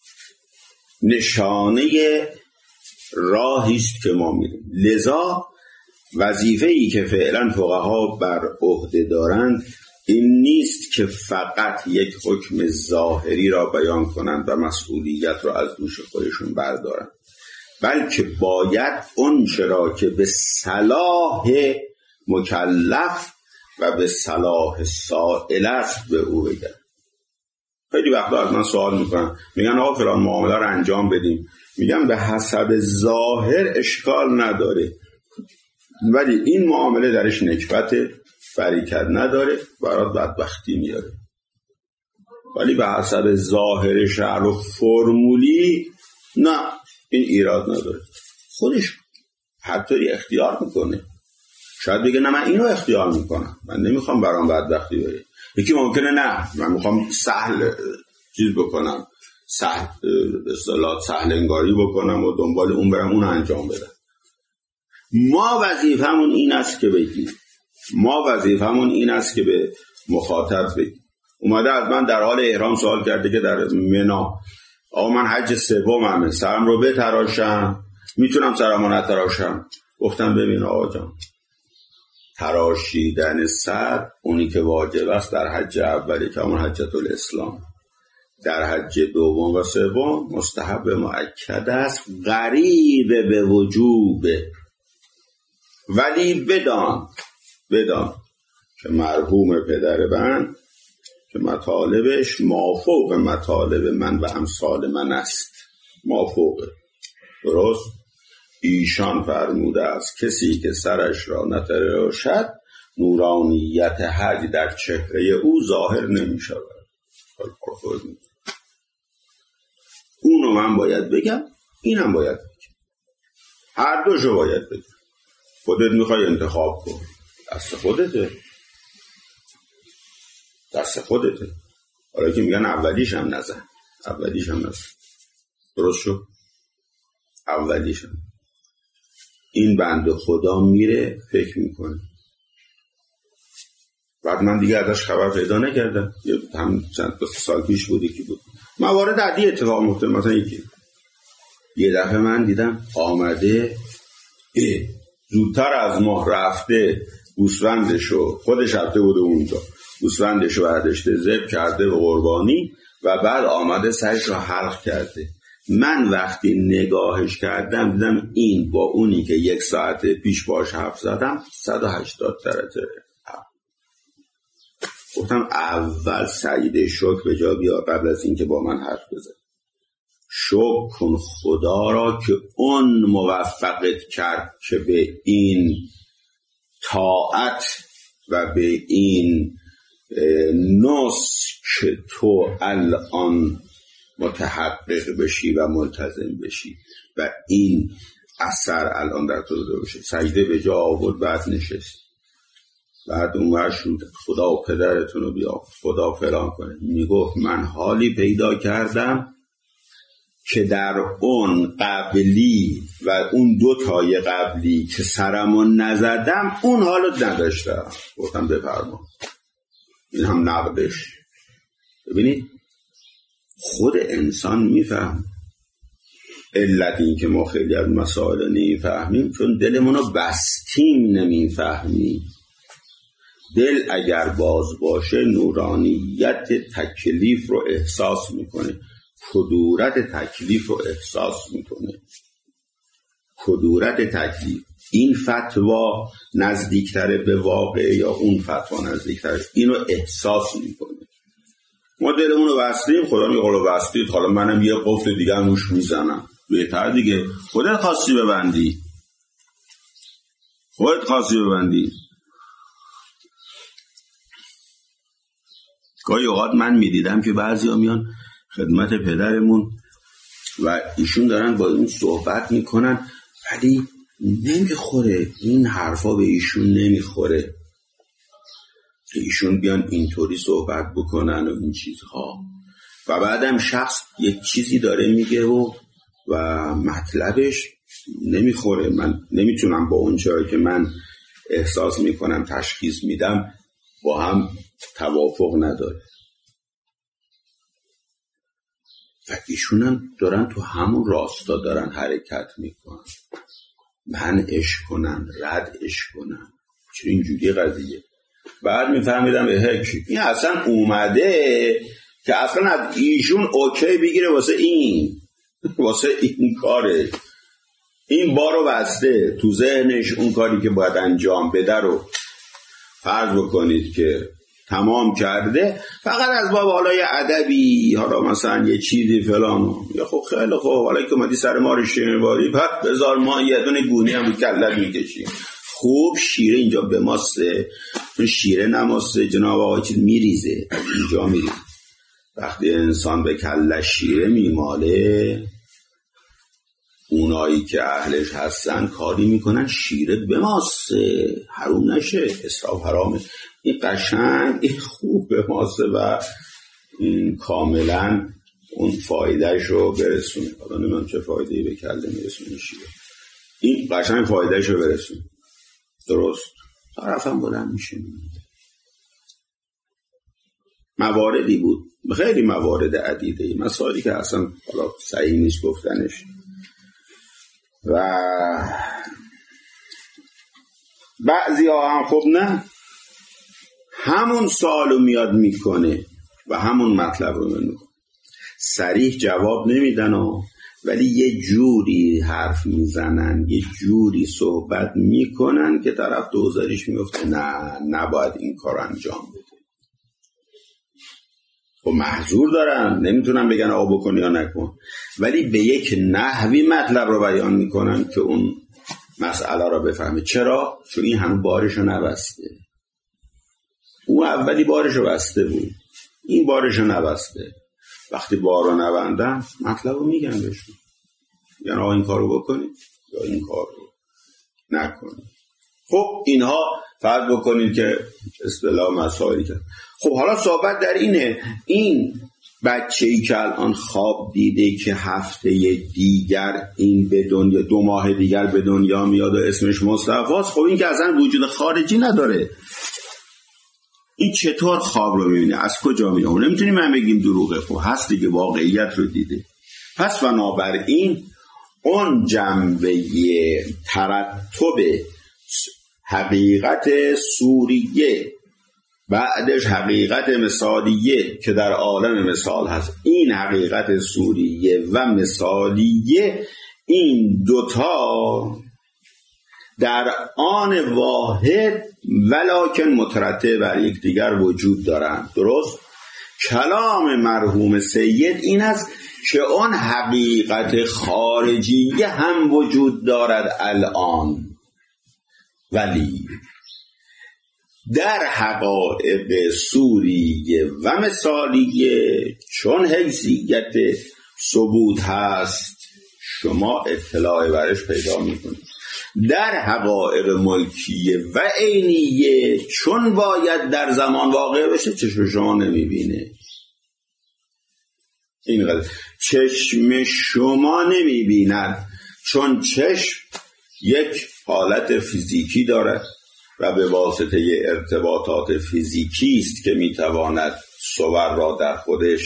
نشانه راهی است که ما میریم. لذا وظیفه‌ای که فعلا فقها بر عهده دارند این نیست که فقط یک حکم ظاهری را بیان کنند و مسئولیت را از دوش خودشون بردارند، بلکه باید اون چرا که به صلاح مکلف و به صلاح سائل است به او بگن. خیلی وقتا از من سوال میکنن، میگن آقا فلان معامله رو انجام بدیم، میگم به حسب ظاهر اشکال نداره، ولی این معامله درش نکبت فریکت نداره، برات بدبختی میاره. ولی به حسب ظاهر شعر و فرمولی نه، این ایراد نداره. خودش حتی اختیار میکنه. شاید بگه نه من اینو اختیار میکنم، من نمیخوام برام بدبختی بره. یکی ممکنه نه من میخوام سهل چیز بکنم، سهل اصطلاح سهل انگاری بکنم و دنبال اون برم اون انجام بدم. ما وظیفمون این است که بگیم، ما وظیفمون این است که به مخاطب بگیم. اومده از من در حال احرام سوال کرده که در منا آقا من حج سوممه، سرم رو بتراشم، میتونم سرمو نتراشم؟ گفتم ببین آقا جان، تراشیدن سر اونی که واجب است در حج اولی که همون حجت الاسلام، در حج دوم و سوم مستحب مؤکد است قریب به وجوب. ولی بدان بدان که مرحوم پدر من که مطالبش مافوق مطالب من و امثال من است، مافوقه. درست؟ ایشان فرموده است کسی که سرش را نتراشد نورانیت حج در چهره او ظاهر نمی شود. اونو من باید بگم، اینم باید بگم، هر دوشو باید بگم. خودت میخوای انتخاب کن، دست خودته، دست خودته. حالا که میگن اولیش هم نزن، اولیش هم نزن. درست شد؟ اولیش هم. این بنده خدا میره فکر میکنه. بعد من دیگه ازش خبر پیدا نکردم. هم چند سال پیش بودی که بود موارد عدی اتفاق مفته. مثلا یکی یه دفعه من دیدم آمده زودتر از ماه رفته گوسفندشو، خودش رفته بوده اونجا، گوسفندشو برداشته ذبح کرده به قربانی و بعد آمده سرش رو حلق کرده. من وقتی نگاهش کردم دیدم این با اونی که یک ساعت پیش باش حرف زدم صد و هشتاد درجه. گفتم اول سجده شکر به جا بیار قبل از اینکه با من حرف بزن. شکر کن خدا را که اون موفقت کرد که به این طاعت و به این نسک تو الان متحقق بشی و ملتزم بشی و این اثر الان در تو داده بشه. سجده به جا آورد، بعد نشست، بعد اونور شد خدا و پدرتون رو بیا، خدا فلان کنه. میگفت من حالی پیدا کردم که در اون قبلی و اون دو تای قبلی که سرمون نزدم اون حالو نداشتم. گفتم بفرما. این هم نقدش. ببینید خود انسان میفهم. علت این که ما خیلی از مسائل نمیفهمیم چون دلمونو بستیم، نمیفهمیم. دل اگر باز باشه نورانیت تکلیف رو احساس میکنه، کدورت تکلیف رو احساس میکنه. کدورت تکلیف، این فتوا نزدیکتره به واقع یا اون فتوا نزدیکتره، اینو احساس میکنه. ما دلمون رو بستیم، خدا میگه قولو بستید، حالا منم یه قفل دیگه هم روش میزنم. بهتر دیگه خودت خواستی ببندی، خودت خواستی ببندی. گاهی اوقات من میدیدم که بعضی ها میان خدمت پدرمون و ایشون دارن با این صحبت میکنن ولی نمیخوره، این حرفا به ایشون نمیخوره که ایشون بیان اینطوری صحبت بکنن و این چیزها. و بعدم شخص یک چیزی داره میگه و و مطلبش نمیخوره. من نمیتونم با اون چیزی که من احساس میکنم تشخیص میدم با هم توافق نداره. و ایشون هم دارن تو همون راستا دارن حرکت میکنن، منعش کنن، ردش کنن. چرا اینجوری قضیه؟ بعد میفهمیدم این اصلا اومده که اصلا از ایشون اوکی بگیره واسه این واسه این کاره. این بارو بسته تو ذهنش، اون کاری که باید انجام بده رو فرض بکنید که تمام کرده، فقط از باب حالای ادبی، حالا مثلا یه چیزی فلان، یا خب خیلی خوب حالا که اومدی سر ما رو شیرین باری، بعد بذار ما یه دونه گونی هم رو کلت میکشیم. خوب شیره اینجا به ماسته، شیره نماسته جناب آقا چیز میریزه، اینجا میریزه. وقتی انسان به کلش شیره میماله، اونایی که اهلش هستن کاری میکنن شیره به ماسته، حروم نشه، اسراف حرامه. این قشنگ این خوب به ماسته و این کاملا اون فایدهش رو برسونه. حالا نمیدونم چه فایدهی به کله میرسونه شیره، این قشنگ فایدهش رو برسونه. درست طرف هم بلند میشه. مواردی بود، خیلی موارد عدیده، مسائلی که اصلا حالا صحیح نیست گفتنش. و بعضی ها هم خب نه، همون سوالو میاد میکنه و همون مطلب رو میکنه، صریح جواب نمیدن ها، ولی یه جوری حرف میزنن، یه جوری صحبت میکنن که طرف دوزاریش میفته نه نباید این کار انجام بده. خب محضور دارن، نمیتونن بگن آقا بکن یا نکن، ولی به یک نحوی مطلب رو بیان میکنن که اون مسئله رو بفهمه. چرا؟ چون این همون بارشو نبسته. او اولی بارشو بسته بود، این بارشو نبسته. وقتی بارو نبندن مطلب رو میگن بهشون، یعنی آقا این کارو بکنید یا این کار رو نکنید. خب اینها فرض بکنید که اصطلاح مسائلی کرد. خب حالا صحبت در اینه، این بچه‌ای که الان خواب دیده که هفته دیگر این به دنیا، دو ماه دیگر به دنیا میاد و اسمش مصطفاست، خب این که اصلا وجود خارجی نداره، این چطور خواب رو میبینه؟ از کجا میاد؟ نمیتونیم من بگیم دروغه، خب هست دیگه، واقعیت رو دیده. پس بنابراین اون جنبه ترتب حقیقت سوریه بعدش حقیقت مثالیه که در عالم مثال هست، این حقیقت سوریه و مثالیه، این دوتا در آن واحد ولکن مترتب بر یکدیگر وجود دارند. درست؟ کلام مرحوم سید این است که اون حقیقت خارجیه هم وجود دارد الان، ولی در حقایق سوریه و مثالیه چون حیثیت ثبوت هست شما اطلاع برش پیدا میکنید. در حقایق ملکیه و عینیه چون باید در زمان واقع بشه چشم شما نمیبینه. این قضیه چشم شما نمیبیند، چون چشم یک حالت فیزیکی دارد و به واسطه ارتباطات فیزیکی است که میتواند صور را در خودش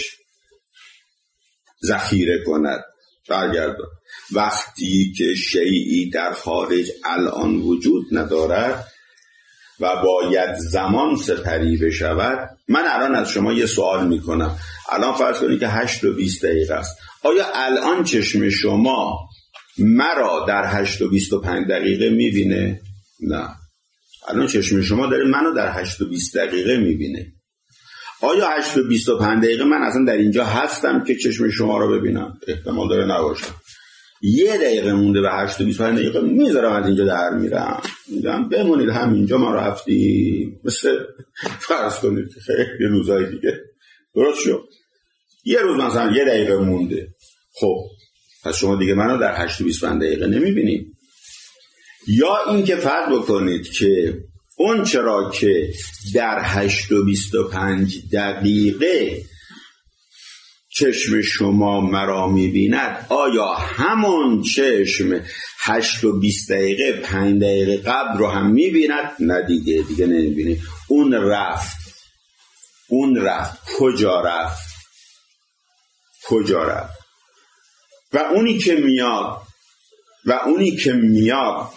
ذخیره کند. برگردم، وقتی که شیئی در خارج الان وجود ندارد و باید زمان سپری بشود، من الان از شما یه سوال میکنم، الان فرض کنید که هشت و بیست دقیقه است، آیا الان چشم شما مرا در هشت و بیست و پنج دقیقه میبینه؟ نه. الان چشم شما داره منو در هشت و بیست دقیقه میبینه. آیا هشت و بیست و پنج دقیقه من اصلا در اینجا هستم که چشم شما رو ببینم؟ احتمال داره نباشم. یه دقیقه مونده به هشت و بیست و پنج دقیقه میذارم از اینجا در میرم، میگم بمونید همینجا ما رفتیم، مثل فرض کنید که خیلی روزای دیگه درست شد، یه روز مثلا یه دقیقه مونده، خب پس شما دیگه منو در هشت و بیست و پنج دقیقه نمیبینید. یا این که فرض بکنید که اون چرا که در هشت و بیست و پنج دقیقه چشم شما مرا میبیند، آیا همون چشم هشت و بیست دقیقه پنج دقیقه قبل رو هم میبیند؟ نه دیگه، دیگه نمیبینه. اون رفت، اون رفت کجا رفت؟ کجا رفت؟ و اونی که میاد و اونی که میاد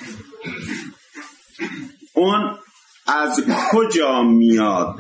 اون از کجا میاد؟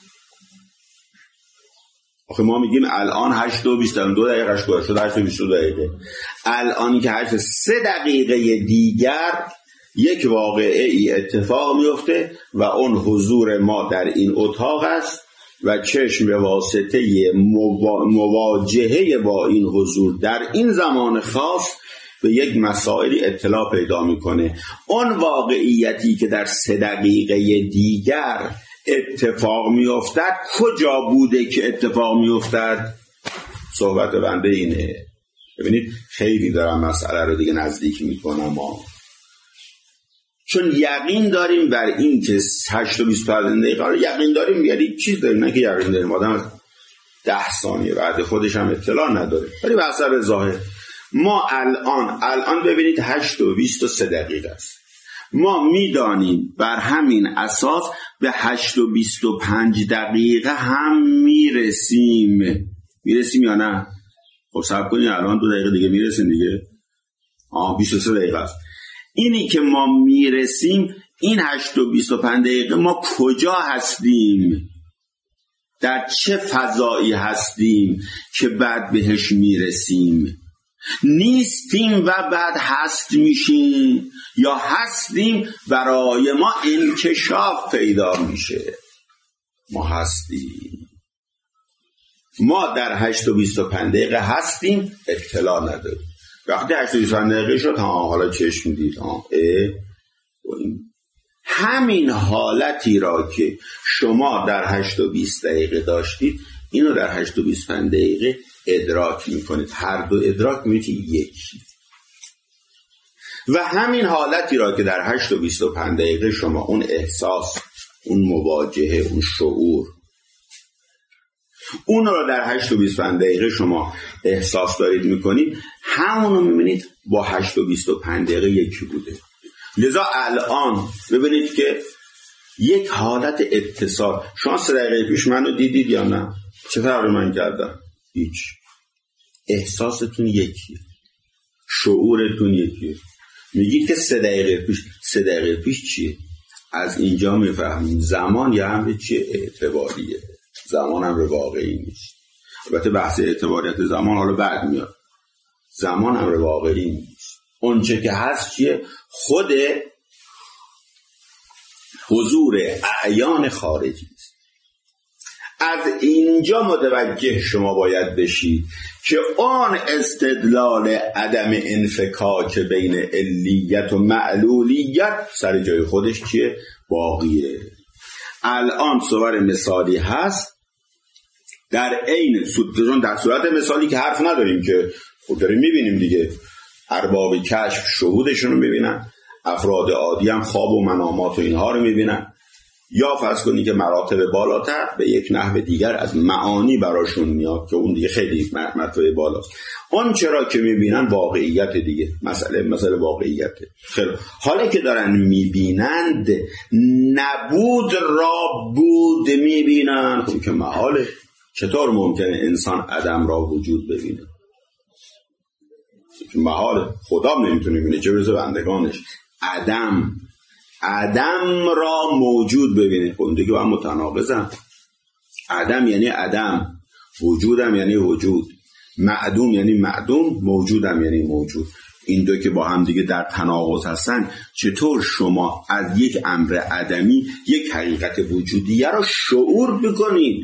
آخه ما میگیم الان هشت و بیست و دو دقیقه شد، شد هشت و بیست و دو دقیقه. الان که هشت سه دقیقه دیگر یک واقعه ای اتفاق میفته و اون حضور ما در این اتاق است و چشم به واسطه مواجهه با این حضور در این زمان خاص به یک مسائلی اطلاع پیدا میکنه. اون واقعیتی که در سه دقیقه دیگر اتفاق میافتد کجا بوده که اتفاق میافتد؟ صحبت بنده اینه. ببینید خیلی دارم مسئله رو دیگه نزدیک میکنم ما. چون یقین داریم بر این که هشت و بیست و پنج دقیقه رو یقین داریم، یعنی چیز داریم، نه که یقین داریم. آدم از ده ثانیه بعد خودش هم اطلاع نداره، ولی به اثر ظاهر ما الان الان ببینید هشت و بیست و سه دقیقه است. ما میدانیم بر همین اساس به هشت و بیست و پنج دقیقه هم میرسیم. میرسیم یا نه؟ خب صبر کنید، الان دو دقیقه دیگه میرسیم دیگه. آه بیست و سه دقیقه است. اینی که ما میرسیم این هشت و بیست و پنج دقیقه ما کجا هستیم، در چه فضایی هستیم که بعد بهش میرسیم. نیستیم و بعد هست میشیم، یا هستیم برای ما انکشاف پیدا میشه. ما هستیم، ما در هشت و بیست و پنج دقیقه هستیم، اطلاع نداریم. وقتی هشت و بیست و پنج دقیقه شد، ها حالا چشم میدید، ها همین حالتی را که شما در هشت و بیست دقیقه داشتید، اینو در هشت و بیست و پنج دقیقه ادراک میکنید. هر دو ادراک میکنید یکی. و همین حالتی را که در هشت و بیست و پنج دقیقه شما اون احساس، اون مواجهه، اون شعور، اون را در هشت و بیست و پنج دقیقه شما احساس دارید میکنید، همونو میبینید با هشت و بیست و پنج دقیقه یکی بوده. لذا الان ببینید که یک حالت اتصال. شما سه دقیقه پیش منو دیدید یا نه؟ چه فرقی من کردم؟ هیچ. احساستون یکیه، شعورتون یکیه. میگید که سه دقیقه پیش، سه دقیقه پیش چیه؟ از اینجا میفهمیم زمان یه امر چیه؟ اعتباریه. زمان امر واقعی نیست. البته بحث اعتباریت زمان حالا بعد میاد. زمان امر واقعی نیست. اون چه که هست چیه؟ خود حضور اعیان خارجی است. از اینجا متوجه شما باید بشید که آن استدلال عدم انفکاک بین علیت و معلولیت سر جای خودش چیه؟ باقیه. الان صور مثالی هست در عین سودتون، در صورت مثالی که حرف نداریم که خود داریم میبینیم دیگه، ارباب کشف شهودشون رو میبینن، افراد عادی هم خواب و منامات و اینها رو میبینن، یا فرض کنی که مراتب بالاتر به یک نحو دیگر از معانی براشون میاد که اون دیگه خیلی مرتبه بالاست. اون چرا که میبینن واقعیت دیگه، مسئله مسئله واقعیته. خیلی حالا که دارن میبینند، نبود را بود میبینن. خب که محاله. چطور ممکنه انسان عدم را وجود ببینه؟ محاله. خدا نمیتونه ببینه، چه برسه بندگانش. عدم عدم را موجود ببینه. خب دیگه با هم متناقضن. عدم یعنی عدم، وجودم یعنی وجود، معدوم یعنی معدوم، موجودم یعنی موجود. این دو که با هم دیگه در تناقض هستن، چطور شما از یک امر عدمی یک حقیقت وجودیه را شعور بکنید؟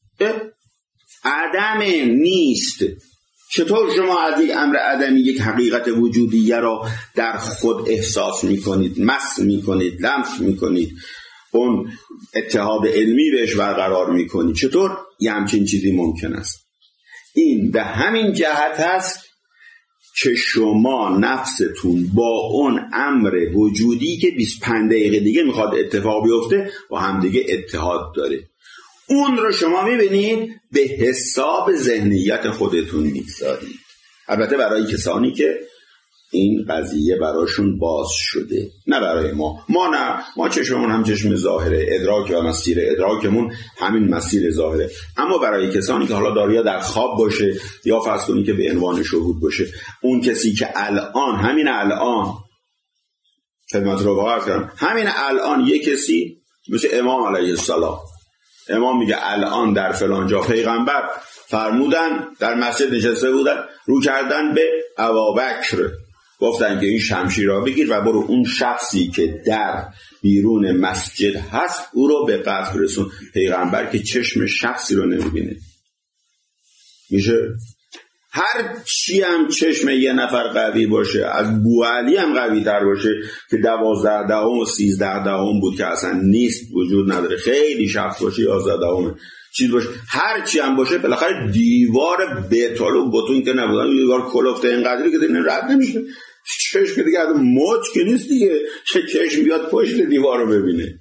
عدم نیست. چطور شما از یک امر عدمی یک حقیقت وجودیه را در خود احساس میکنید، مس میکنید، لمس میکنید، اون اتحاد علمی بهش برقرار میکنید؟ چطور یه همچین چیزی ممکن است؟ این به همین جهت است که شما نفستون با اون امر وجودی که بیست و پنج دقیقه دیگه میخواد اتفاق بیفته با هم دیگه اتحاد داره. اون رو شما میبینید به حساب ذهنیت خودتون میگذارید. البته برای کسانی که این قضیه براشون باز شده، نه برای ما. ما نه، ما چشممون هم چشم ظاهره، ادراک و مسیر ادراکمون همین مسیر ظاهره. اما برای کسانی که حالا داریا در خواب باشه یا فرض کنید که به عنوان شهود باشه، اون کسی که الان همین الان خدمت رو باور کردم، همین الان یک کسی مثل امام علیه السلام، امام میگه الان در فلان جا پیغمبر فرمودن، در مسجد نشسته بودن، رو کردن به ابوبکر، گفتن که این شمشیر را بگیر و برو اون شخصی که در بیرون مسجد هست او رو به قتل رسون. پیغمبر که چشم شخصی رو نمیبینه. میشه هر چی هم چشم یه نفر قوی باشه، از بوعلی هم قوی تر باشه که دوازده دهم و سیزده دهم بود که اصلا نیست، وجود نداره، خیلی شخص باشه، یازده دهم چیز باشه، هر چی هم باشه بالاخره دیوار بیتال و بتون که نبودن، دیوار کلفته اینقدری که دیگه رد نمیشه. چشم که دیگه از موج که نیست دیگه، چه چشم بیاد پشت دیوار رو ببینه.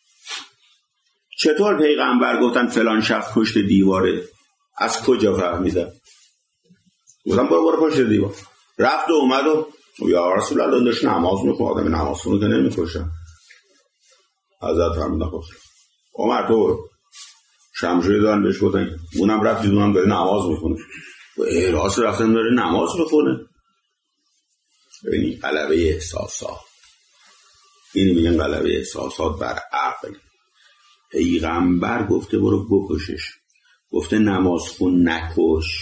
چطور پیغمبر گفتن فلان شخص پشت دیواره؟ از کجا فهمیدن؟ گفتن برو برو پشت دیوار. رفت و اومد و یا رسول الله داشت نماز میخونه. آدم نماز خونه که نمیکشن. حضرت فرمودن گفت عمر تو برو. شمشیر دارن بهش گفتن اونم رفت دیدونم داره نماز میخونه. ای راست رفتن داره نماز میخونه. ببینی غلبه احساسا. این میگن غلبه احساسات بر عقل. پیغمبر گفته برو بکشش، گفته نماز خون نکش،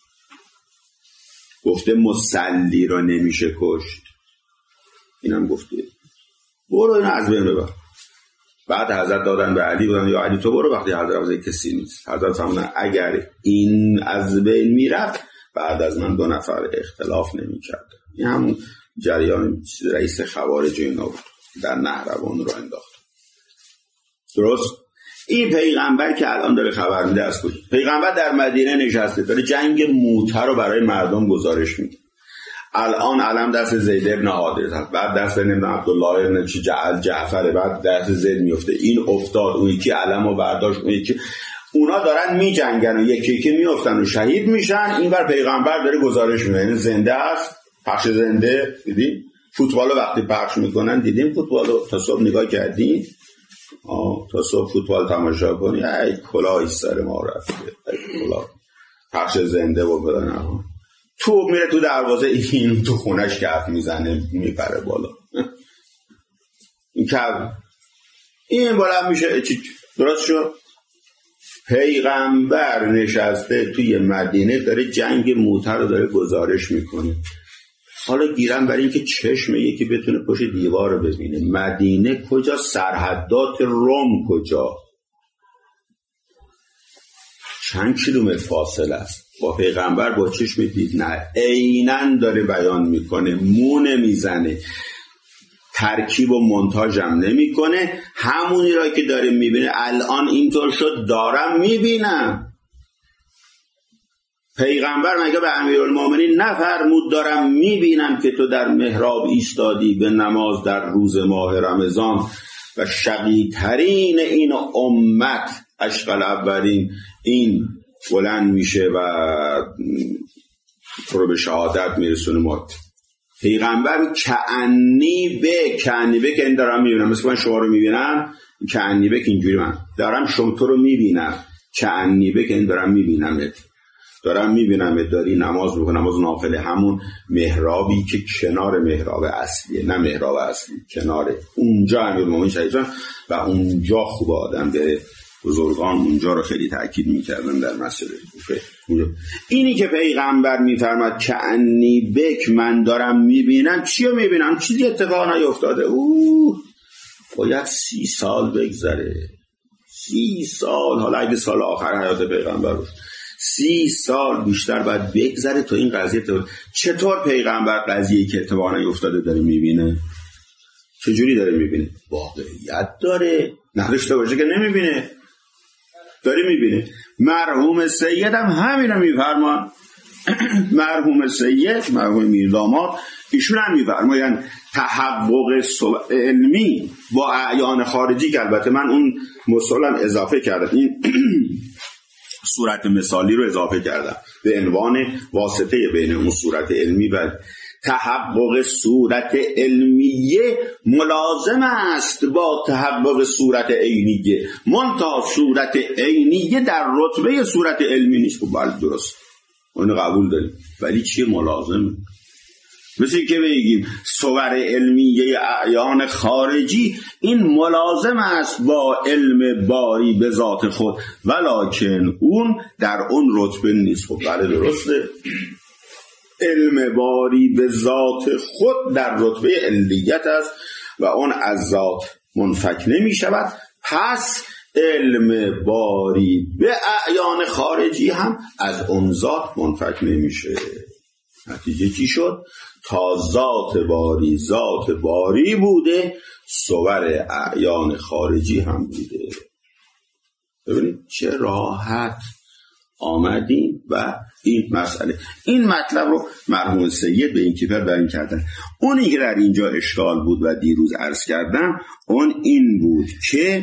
گفته مصلی رو نمیشه کشت، اینم گفته برو این از بین ببر. بعد حضرت دادن به علی، بودن یا علی تو برو، وقتی حضرت وزه کسی نیست. حضرت فرمودن اگر این از بین میرفت بعد از من دو نفر اختلاف نمی کرد. این همون جریان رئیس خوارج اینا بود، در نهروان رو انداخت. درست؟ این پیغمبر که الان داره خبر میده از کجا؟ پیغمبر در مدینه نشسته داره جنگ موته رو برای مردم گزارش میده. الان علم دست زید ابن حارثه هست، بعد دست نمیدونم عبدالله ابن چی جعل جعفر، بعد دست زید میفته، این افتاد، اون یکی علمو برداشت، اون یکی، اونا دارن میجنگن و یکی یکی میافتن و شهید میشن. این بر پیغمبر داره گزارش میده، یعنی زنده است، پخش زنده. دیدین فوتبال وقتی پخش میکنن، دیدین فوتبالو تا صبح نگاه کردین؟ آه تا صبح فوتبال تماشا کنی، ای کلاهی سر ما رفته، ای کلاه، پخش زنده و بدن ها. تو میره تو دروازه، این تو خونش کف میزنه میپره بالا. این کف این بالا میشه. درست شد؟ پیغمبر نشسته توی مدینه داره جنگ موته رو داره گزارش میکنه. حالا گیرن برای اینکه چشم یکی بتونه پشت دیوار رو ببینه. مدینه کجا؟ سرحدات روم کجا؟ چند کیلومتر فاصله است. با پیغمبر با چشم دید نه، عیناً داره بیان میکنه، مونه میزنه، ترکیب و منتاج هم نمی کنه. همونی را که داره میبینه الان اینطور شد دارم میبینم. پیغمبر مگه به امیرالمومنین نفرمود دارم میبینم که تو در محراب ایستادی به نماز در روز ماه رمضان و شقی‌ترین این امت اشقل اولین این بلند میشه و تو رو به شهادت میرسونه. ما پیغمبر کعنی به کعنی به که این دارم میبینم، مثل من شما رو میبینم، کعنی به که اینجوری من دارم شما تو رو میبینم، کعنی به که این دارم میبینم، دارم میبینم داری نماز میکنم، نماز نافله، همون محرابی که کنار محراب اصلیه، نه محراب اصلی، کناره اونجا امیرالمومنین شهید شدن و اونجا خوب آدم به بزرگان اونجا رو خیلی تأکید میکردن در مسجد کوفه. اینی که پیغمبر میفرماد که انی بک من دارم میبینم، چی رو میبینم؟ چیزی اتفاق نیفتاده. اوه باید سی سال بگذره، سی سال، حالا اگه سال آخر حیات پیغمبر بود سی سال بیشتر باید بگذره تا این قضیه تو. چطور پیغمبر قضیه‌ای که اتفاق نیفتاده داره میبینه؟ چجوری داره میبینه؟ واقعیت داره، نداشته باشه که نمیبینه، داره میبینه. مرحوم سید هم همین رو میفرمان. مرحوم سید، مرحوم میرداماد، ایشون هم میفرماین تحقق علمی با اعیان خارجی که البته من اون مصطلح اضافه کردم، این صورت مثالی رو اضافه کردم به عنوان واسطه بین اون صورت علمی و تحقق صورت علمیه ملازم است با تحقق صورت عینیه، منتها صورت عینیه در رتبه صورت علمی نیست. خب بله درست، اون قبول داریم، ولی چیه ملازم؟ مثل که بگیم صور علمیه اعیان خارجی این ملازم است با علم باری به ذات خود، ولکن اون در اون رتبه نیست. خب بله درسته، علم باری به ذات خود در رتبه علیت است و اون از ذات منفک نمی شود. پس علم باری به اعیان خارجی هم از اون ذات منفک نمیشه. نتیجه چی شد؟ تا ذات باری ذات باری بوده، صور اعیان خارجی هم بوده. ببینید چه راحت آمدیم و این مسئله، این مطلب رو مرحوم سید به این کیفر بیان کردن. اونی که در اینجا اشکال بود و دیروز عرض کردم اون این بود که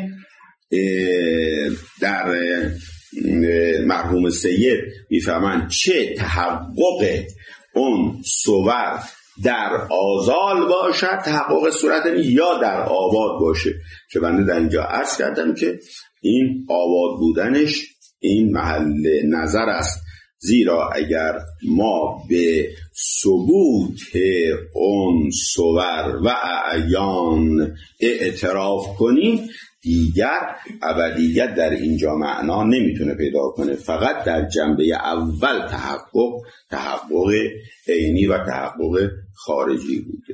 در مرحوم سید میفهمن چه تحقق اون صور در آزال باشد، تحقق صورت یا در آباد باشه، که بنده در اینجا عرض کردم که این آباد بودنش این محل نظر است، زیرا اگر ما به ثبوت عنصر و اعیان اعتراف کنیم، دیگر ابدیت در اینجا معنا نمیتونه پیدا کنه. فقط در جنبه اول تحقق تحقق عینی و تحقق خارجی بوده.